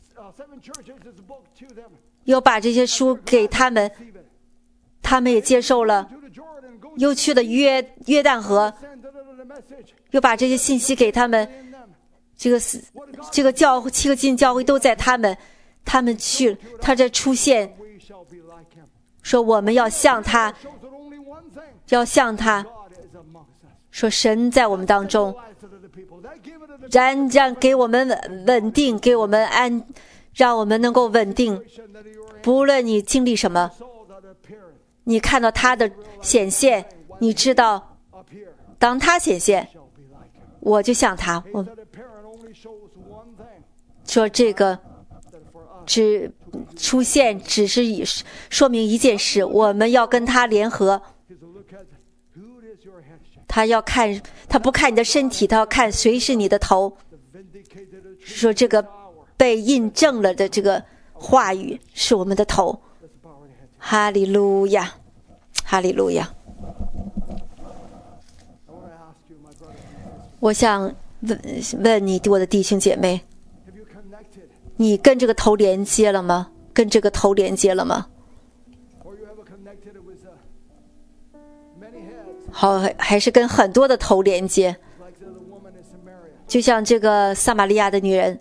又把这些书给他们，他们也接受了。又去了约约旦河，又把这些信息给他们。这个这个教七个进教会都在他们，他们去，他在出现，说我们要向他，要向他，说神在我们当中，然让给我们稳定，给我们安，让我们能够稳定。不论你经历什么，你看到他的显现，你知道当他显现，我就像他。我说这个只出现只是以说明一件事，我们要跟他联合。他要看，他不看你的身体，他要看谁是你的头。说这个被印证了的这个话语是我们的头。哈利路亚，哈利路亚。我想问问你，我的弟兄姐妹，你跟这个头连接了吗？跟这个头连接了吗？好，还是跟很多的头连接，就像这个撒玛利亚的女人，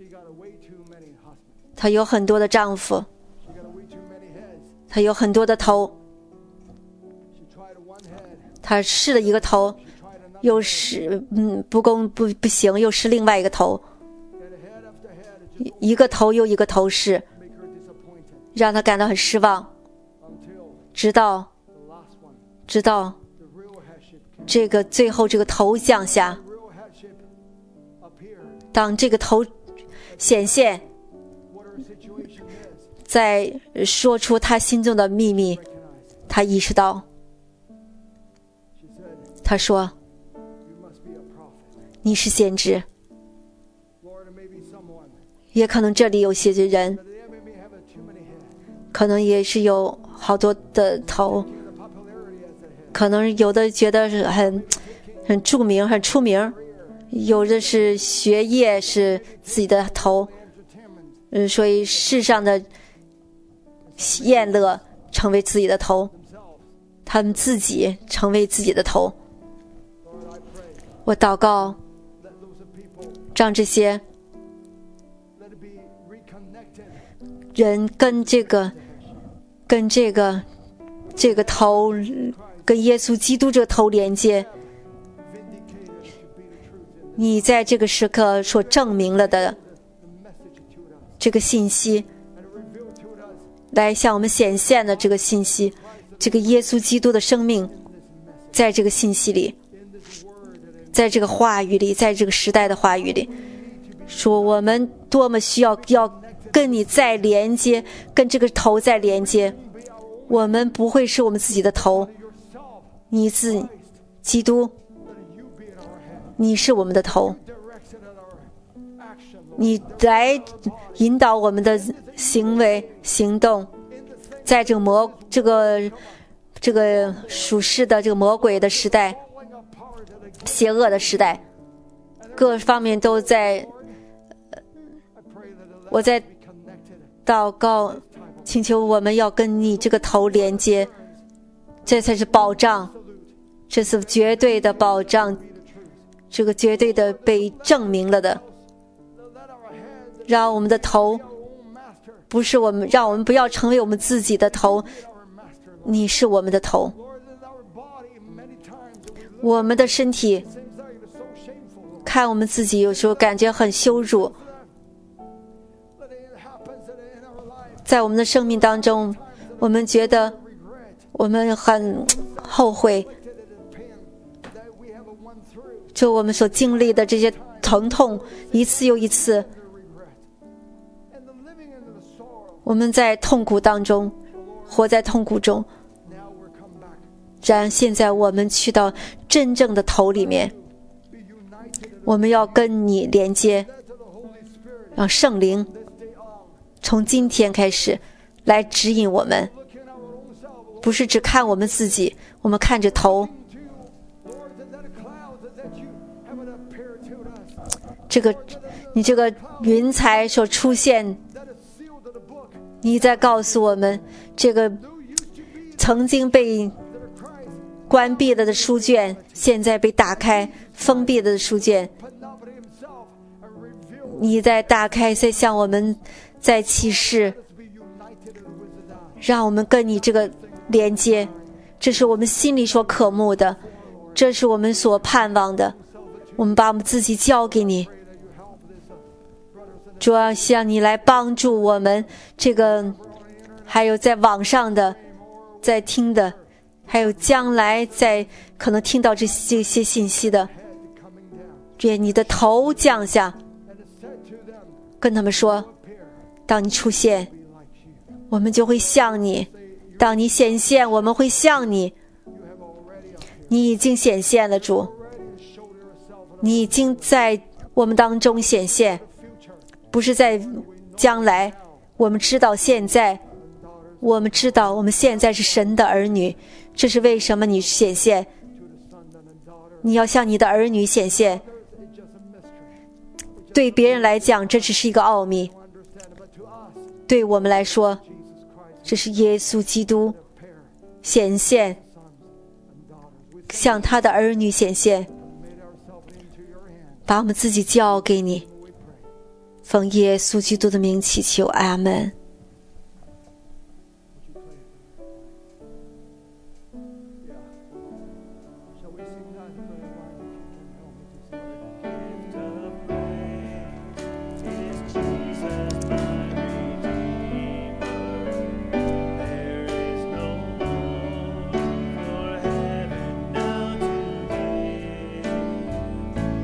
她有很多的丈夫，她有很多的头，她试了一个头，又试嗯不公不不行，又试另外一个头，一个头又一个头试，让她感到很失望，直到直到这个最后这个头降下。当这个头显现，在说出他心中的秘密，他意识到，他说你是先知， 也可能这里有些人，可能也是有好多的头，可能有的觉得是很很著名、很出名，有的是学业是自己的头，嗯，所以世上的宴乐成为自己的头，他们自己成为自己的头。我祷告，让这些人跟这个跟这个这个头跟耶稣基督这个头连接，你在这个时刻所证明了的这个信息，来向我们显现的这个信息，这个耶稣基督的生命，在这个信息里，在这个话语里，在这个时代的话语里，说我们多么需要要跟你再连接，跟这个头再连接。我们不会是我们自己的头，你自基督，你是我们的头，你来引导我们的行为行动，在这个魔这个这个属世的这个魔鬼的时代，邪恶的时代，各方面都在。我在祷告，请求我们要跟你这个头连接，这才是保障，这是绝对的保障，这个绝对的被证明了的。让我们的头不是我们，让我们不要成为我们自己的头，你是我们的头。我们的身体看我们自己有时候感觉很羞辱，在我们的生命当中，我们觉得我们很后悔，就我们所经历的这些疼痛一次又一次，我们在痛苦当中活在痛苦中，然现在我们去到真正的头里面，我们要跟你连接，让圣灵从今天开始来指引我们，不是只看我们自己，我们看着头。这个你这个云彩所出现，你在告诉我们，这个曾经被关闭了的书卷现在被打开，封闭了的书卷你在打开，在向我们在启示，让我们跟你这个连接，这是我们心里所渴慕的，这是我们所盼望的。我们把我们自己交给你，主要向你来帮助我们，这个还有在网上的在听的，还有将来在可能听到这这些信息的，愿你的头降下，跟他们说，当你出现，我们就会像你，当你显现，我们会像你。你已经显现了，主，你已经在我们当中显现，不是在将来，我们知道现在，我们知道我们现在是神的儿女，这是为什么你显现，你要向你的儿女显现。对别人来讲这只是一个奥秘，对我们来说这是耶稣基督显现，向他的儿女显现，把我们自己交给你，奉耶稣基督的名祈求，阿们。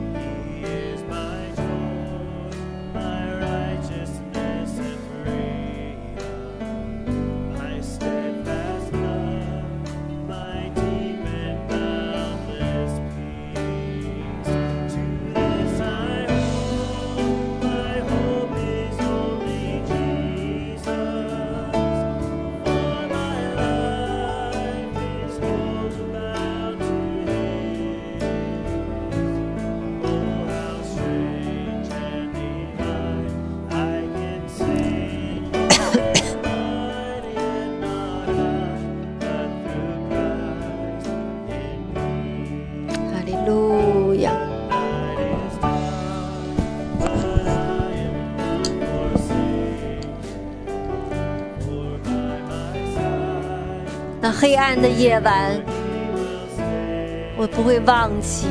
My righteousness and praise. 黑暗的夜晚，我不会忘记。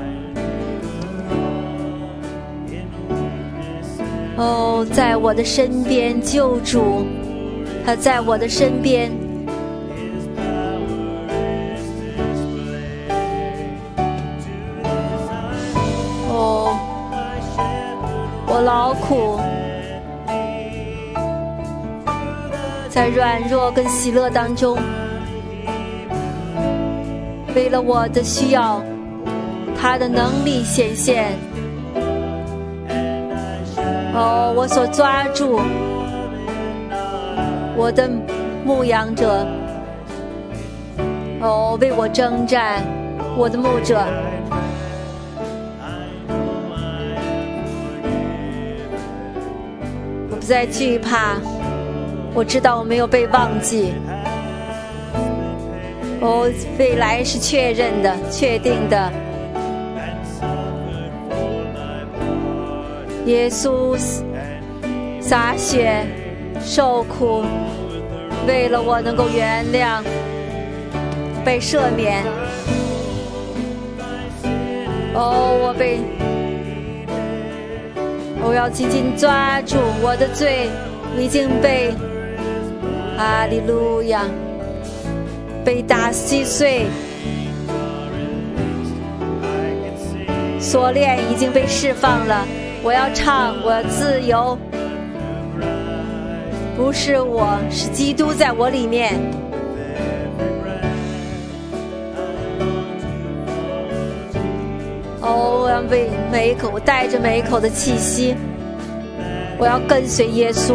哦，在我的身边，救主，他在我的身边。哦，我劳苦，在软弱跟喜乐当中，为了我的需要，他的能力显现。哦，我所抓住我的牧羊者，哦，为我征战，我的牧者。我不再惧怕，我知道我没有被忘记。哦，未来是确认的，确定的。耶稣洒血受苦，为了我能够原谅，被赦免。哦，我被，我要紧紧抓住我的罪，已经被，哈利路亚，被打稀碎，锁链已经被释放了。我要唱，我要自由，不是我，是基督在我里面。哦，我要为每一口，我带着每一口的气息，我要跟随耶稣。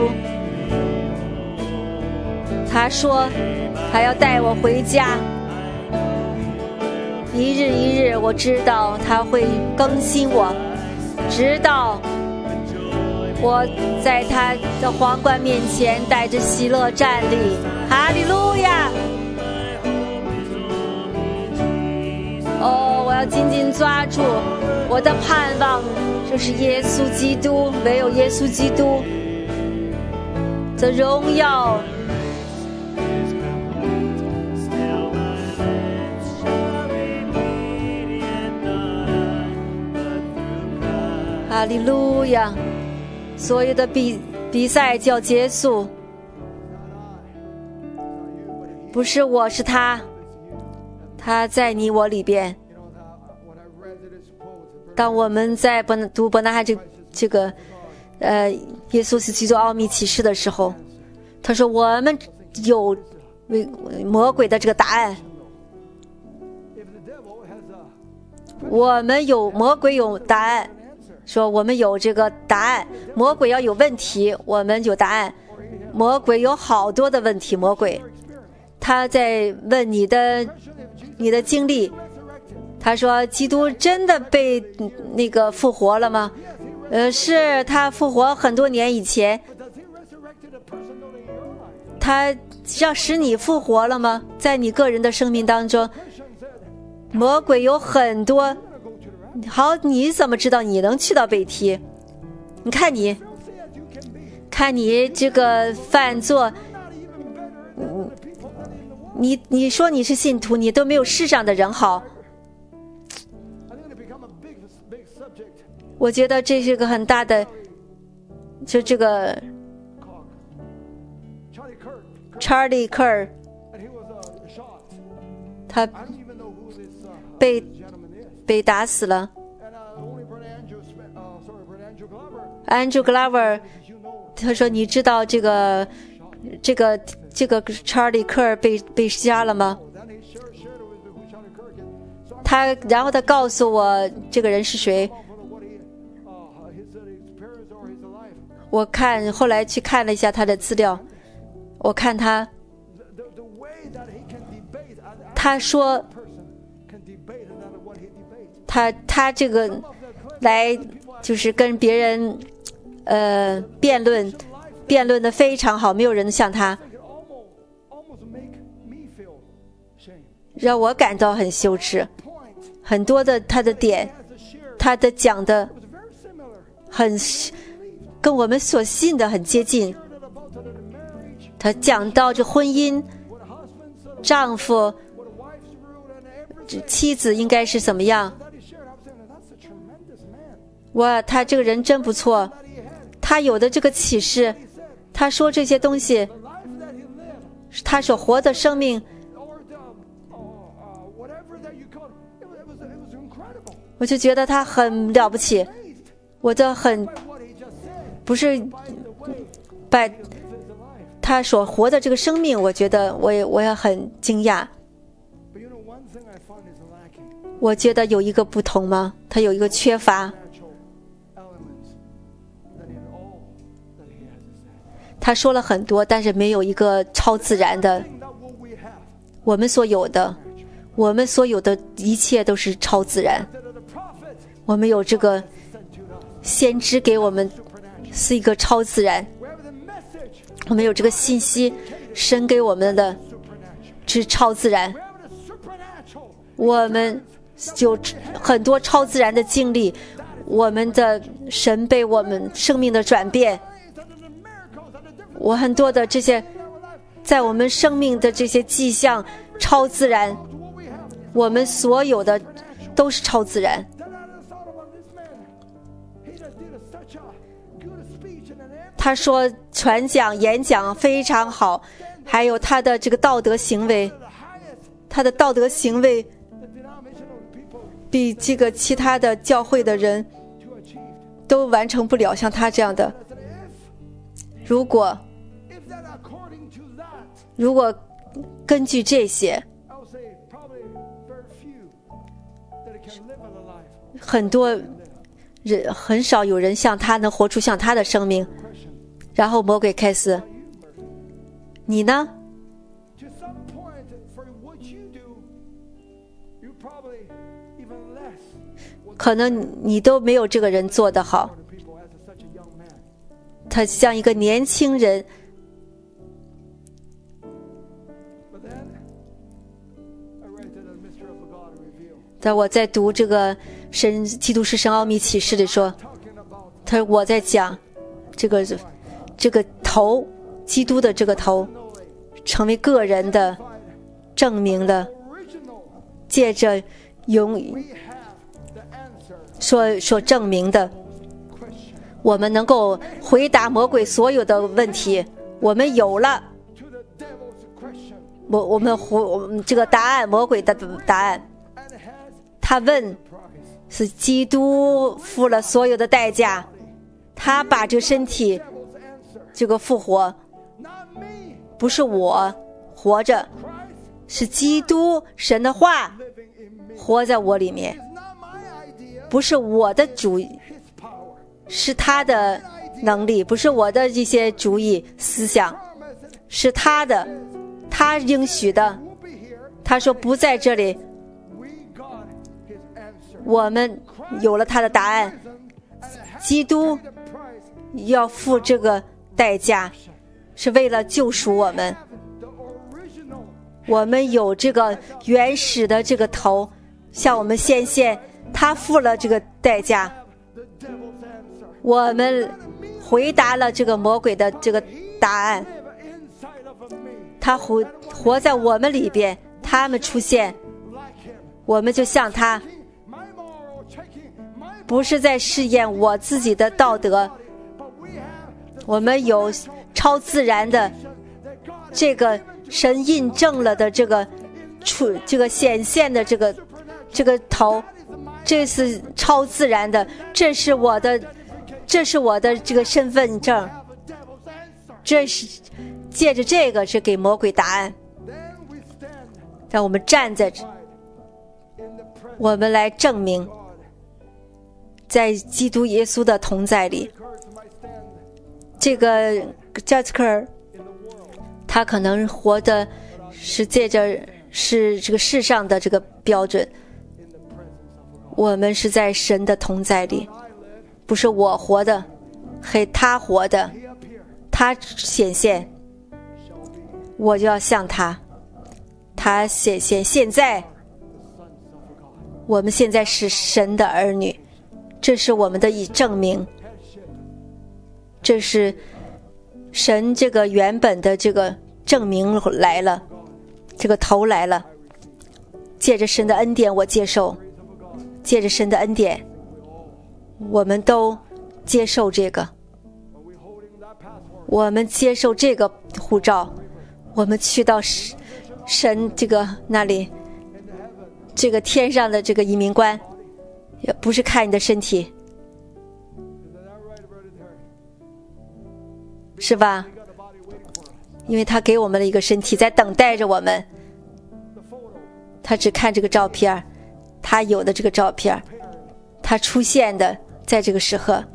他说还要带我回家，一日一日，我知道他会更新我，直到我在他的皇冠面前带着喜乐站立。哈利路亚！哦，我要紧紧抓住我的盼望，就是耶稣基督，唯有耶稣基督的荣耀。哈利路亚！所有的比比赛就要结束，不是我，是他，他在你我里边。当我们在读伯纳哈这这个呃耶稣是基督奥秘启示的时候，他说我们有魔鬼的这个答案，我们有魔鬼有答案。说我们有这个答案，魔鬼要有问题，我们有答案。魔鬼有好多的问题，魔鬼他在问你的你的经历。他说基督真的被那个复活了吗？呃，是他复活很多年以前，他要使你复活了吗？在你个人的生命当中，魔鬼有很多。好，你怎么知道你能去到北梯？你看你，看你这个犯作，你你说你是信徒，你都没有世上的人好。我觉得这是个很大的，就这个 Charlie Kirk， 他被被打死了。Andrew Glover， 他说：“你知道这个这个这个 Charlie Kirk 被被杀了吗？”他然后他告诉我这个人是谁。我看后来去看了一下他的资料，我看他，他说。他他这个来就是跟别人呃辩论，辩论的非常好，没有人像他，让我感到很羞耻。很多的他的点，他的讲的很跟我们所信的很接近。他讲到这婚姻， 丈夫、妻子应该是怎么样。哇，他这个人真不错，他有的这个启示，他说这些东西，他所活的生命，我就觉得他很了不起，我的很不是把他所活的这个生命，我觉得我也我也很惊讶。我觉得有一个不同吗？他有一个缺乏。他说了很多，但是没有一个超自然的。我们所有的，我们所有的一切都是超自然。我们有这个先知给我们是一个超自然，我们有这个信息，神给我们的是超自然。我们有很多超自然的经历，我们的神被我们生命的转变。我很多的这些在我们生命的这些迹象超自然，我们所有的都是超自然。他说传讲演讲非常好，还有他的这个道德行为，他的道德行为比这个其他的教会的人都完成不了像他这样的。如果如果根据这些，很多人很少有人像他能活出像他的生命。然后魔鬼开始，你呢？可能你都没有这个人做得好。他像一个年轻人，在我在读这个神基督是神奥秘启示的时候，他说我在讲这个这个头，基督的这个头成为个人的证明了，借着永所所证明的，我们能够回答魔鬼所有的问题。我们有了我我们我们这个答案，魔鬼的答案。他问，是基督付了所有的代价，他把这个身体这个复活，不是我活着，是基督神的话活在我里面，不是我的主意，是他的能力，不是我的一些主意思想，是他的，他应许的。他说不在这里，我们有了他的答案。基督要付这个代价，是为了救赎我们。我们有这个原始的这个头，向我们显现，他付了这个代价。我们回答了这个魔鬼的这个答案，他活活在我们里边，他们出现，我们就像他，不是在试验我自己的道德，我们有超自然的这个神印证了的这个出这个显现的这个这个头，这是超自然的，这是我的这是我的这个身份证，这是借着这个是给魔鬼答案。让我们站在这，我们来证明在基督耶稣的同在里。这个加斯克尔他可能活的是借着是这个世上的这个标准，我们是在神的同在里，不是我活的，嘿，他活的，他显现，我就要像他，他显现。现在我们现在是神的儿女，这是我们的一证明，这是神这个原本的这个证明来了。 这个头来了。借着神的恩典我接受，借着神的恩典我们都接受这个，我们接受这个护照，我们去到神这个那里，这个天上的这个移民官，也不是看你的身体，是吧？因为他给我们了一个身体在等待着我们，他只看这个照片，他有的这个照片，他出现的在这个时刻。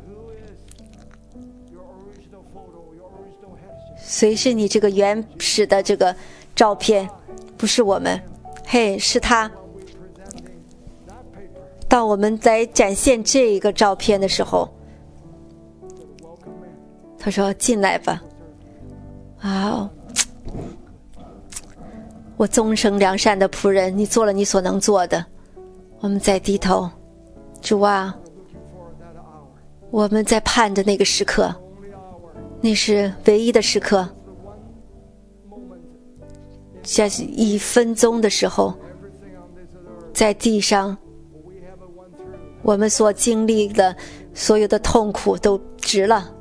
谁是你这个原始的这个照片？不是我们，嘿，是他。当我们在展现这个照片的时候，他说进来吧。啊，我忠诚良善的仆人，你做了你所能做的。我们在低头，主啊，我们在盼着那个时刻，那是唯一的时刻，在一分钟的时候，在地上我们所经历的所有的痛苦都值了，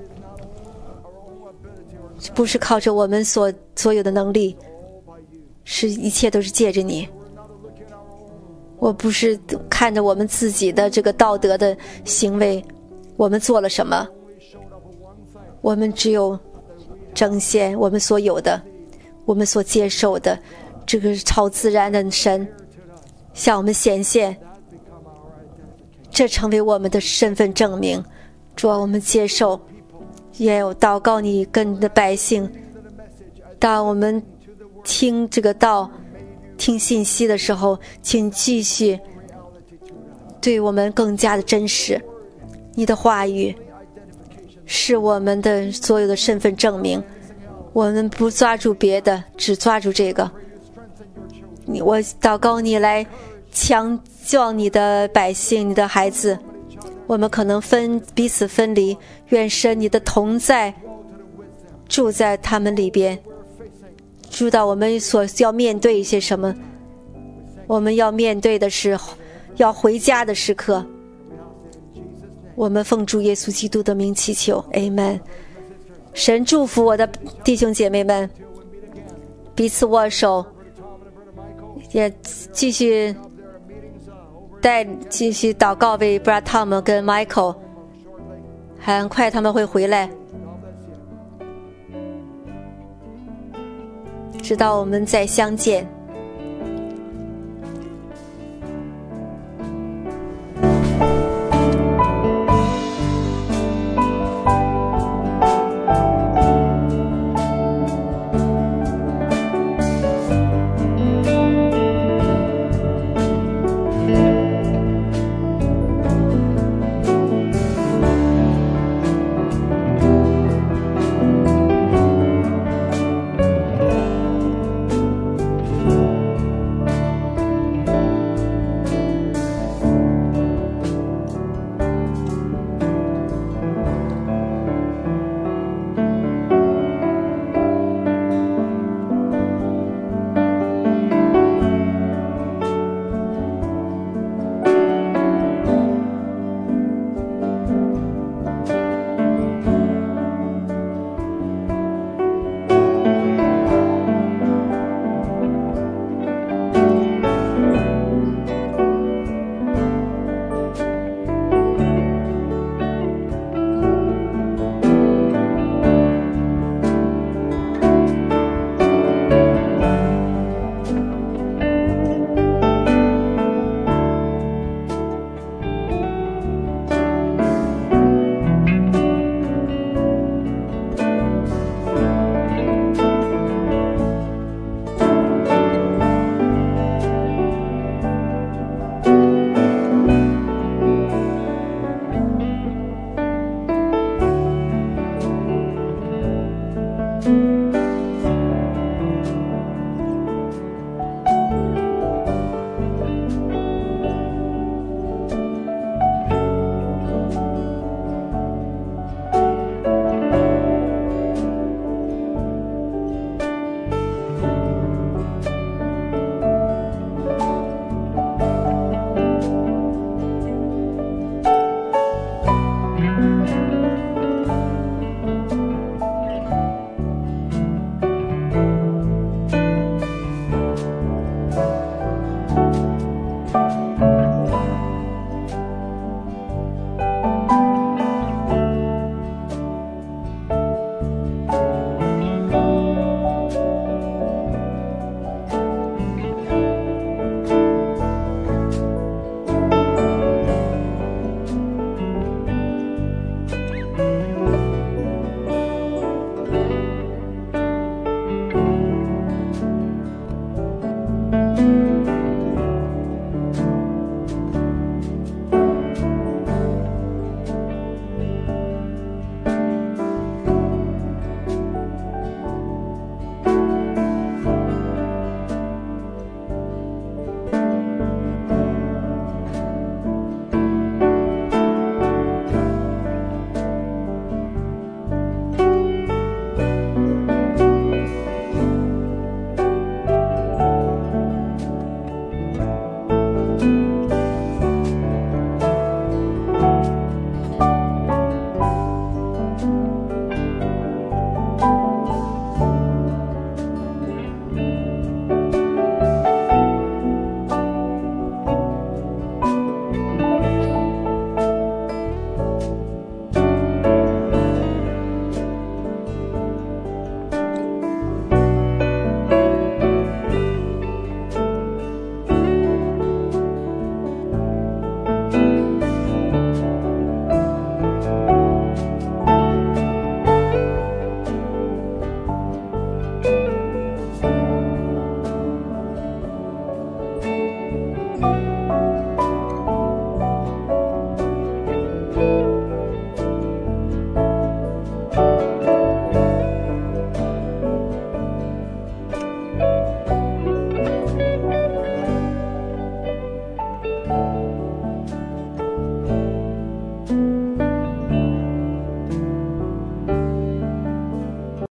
不是靠着我们所所有的能力，是一切都是借着你。我不是看着我们自己的这个道德的行为，我们做了什么，我们只有彰显我们所有的，我们所接受的这个超自然的神向我们显现，这成为我们的身份证明。主啊，我们接受，也有祷告你跟你的百姓，当我们听这个道听信息的时候，请继续对我们更加的真实。你的话语是我们的所有的身份证明，我们不抓住别的，只抓住这个。你我祷告你来强壮你的百姓，你的孩子，我们可能分彼此分离，愿神你的同在住在他们里边，知道我们所要面对一些什么。我们要面对的是要回家的时刻，我们奉主耶稣基督的名祈求 Amen。 神祝福我的弟兄姐妹们，彼此握手，也继续带继续祷告为 Brother Tom 跟 Michael， 很快他们会回来，直到我们再相见。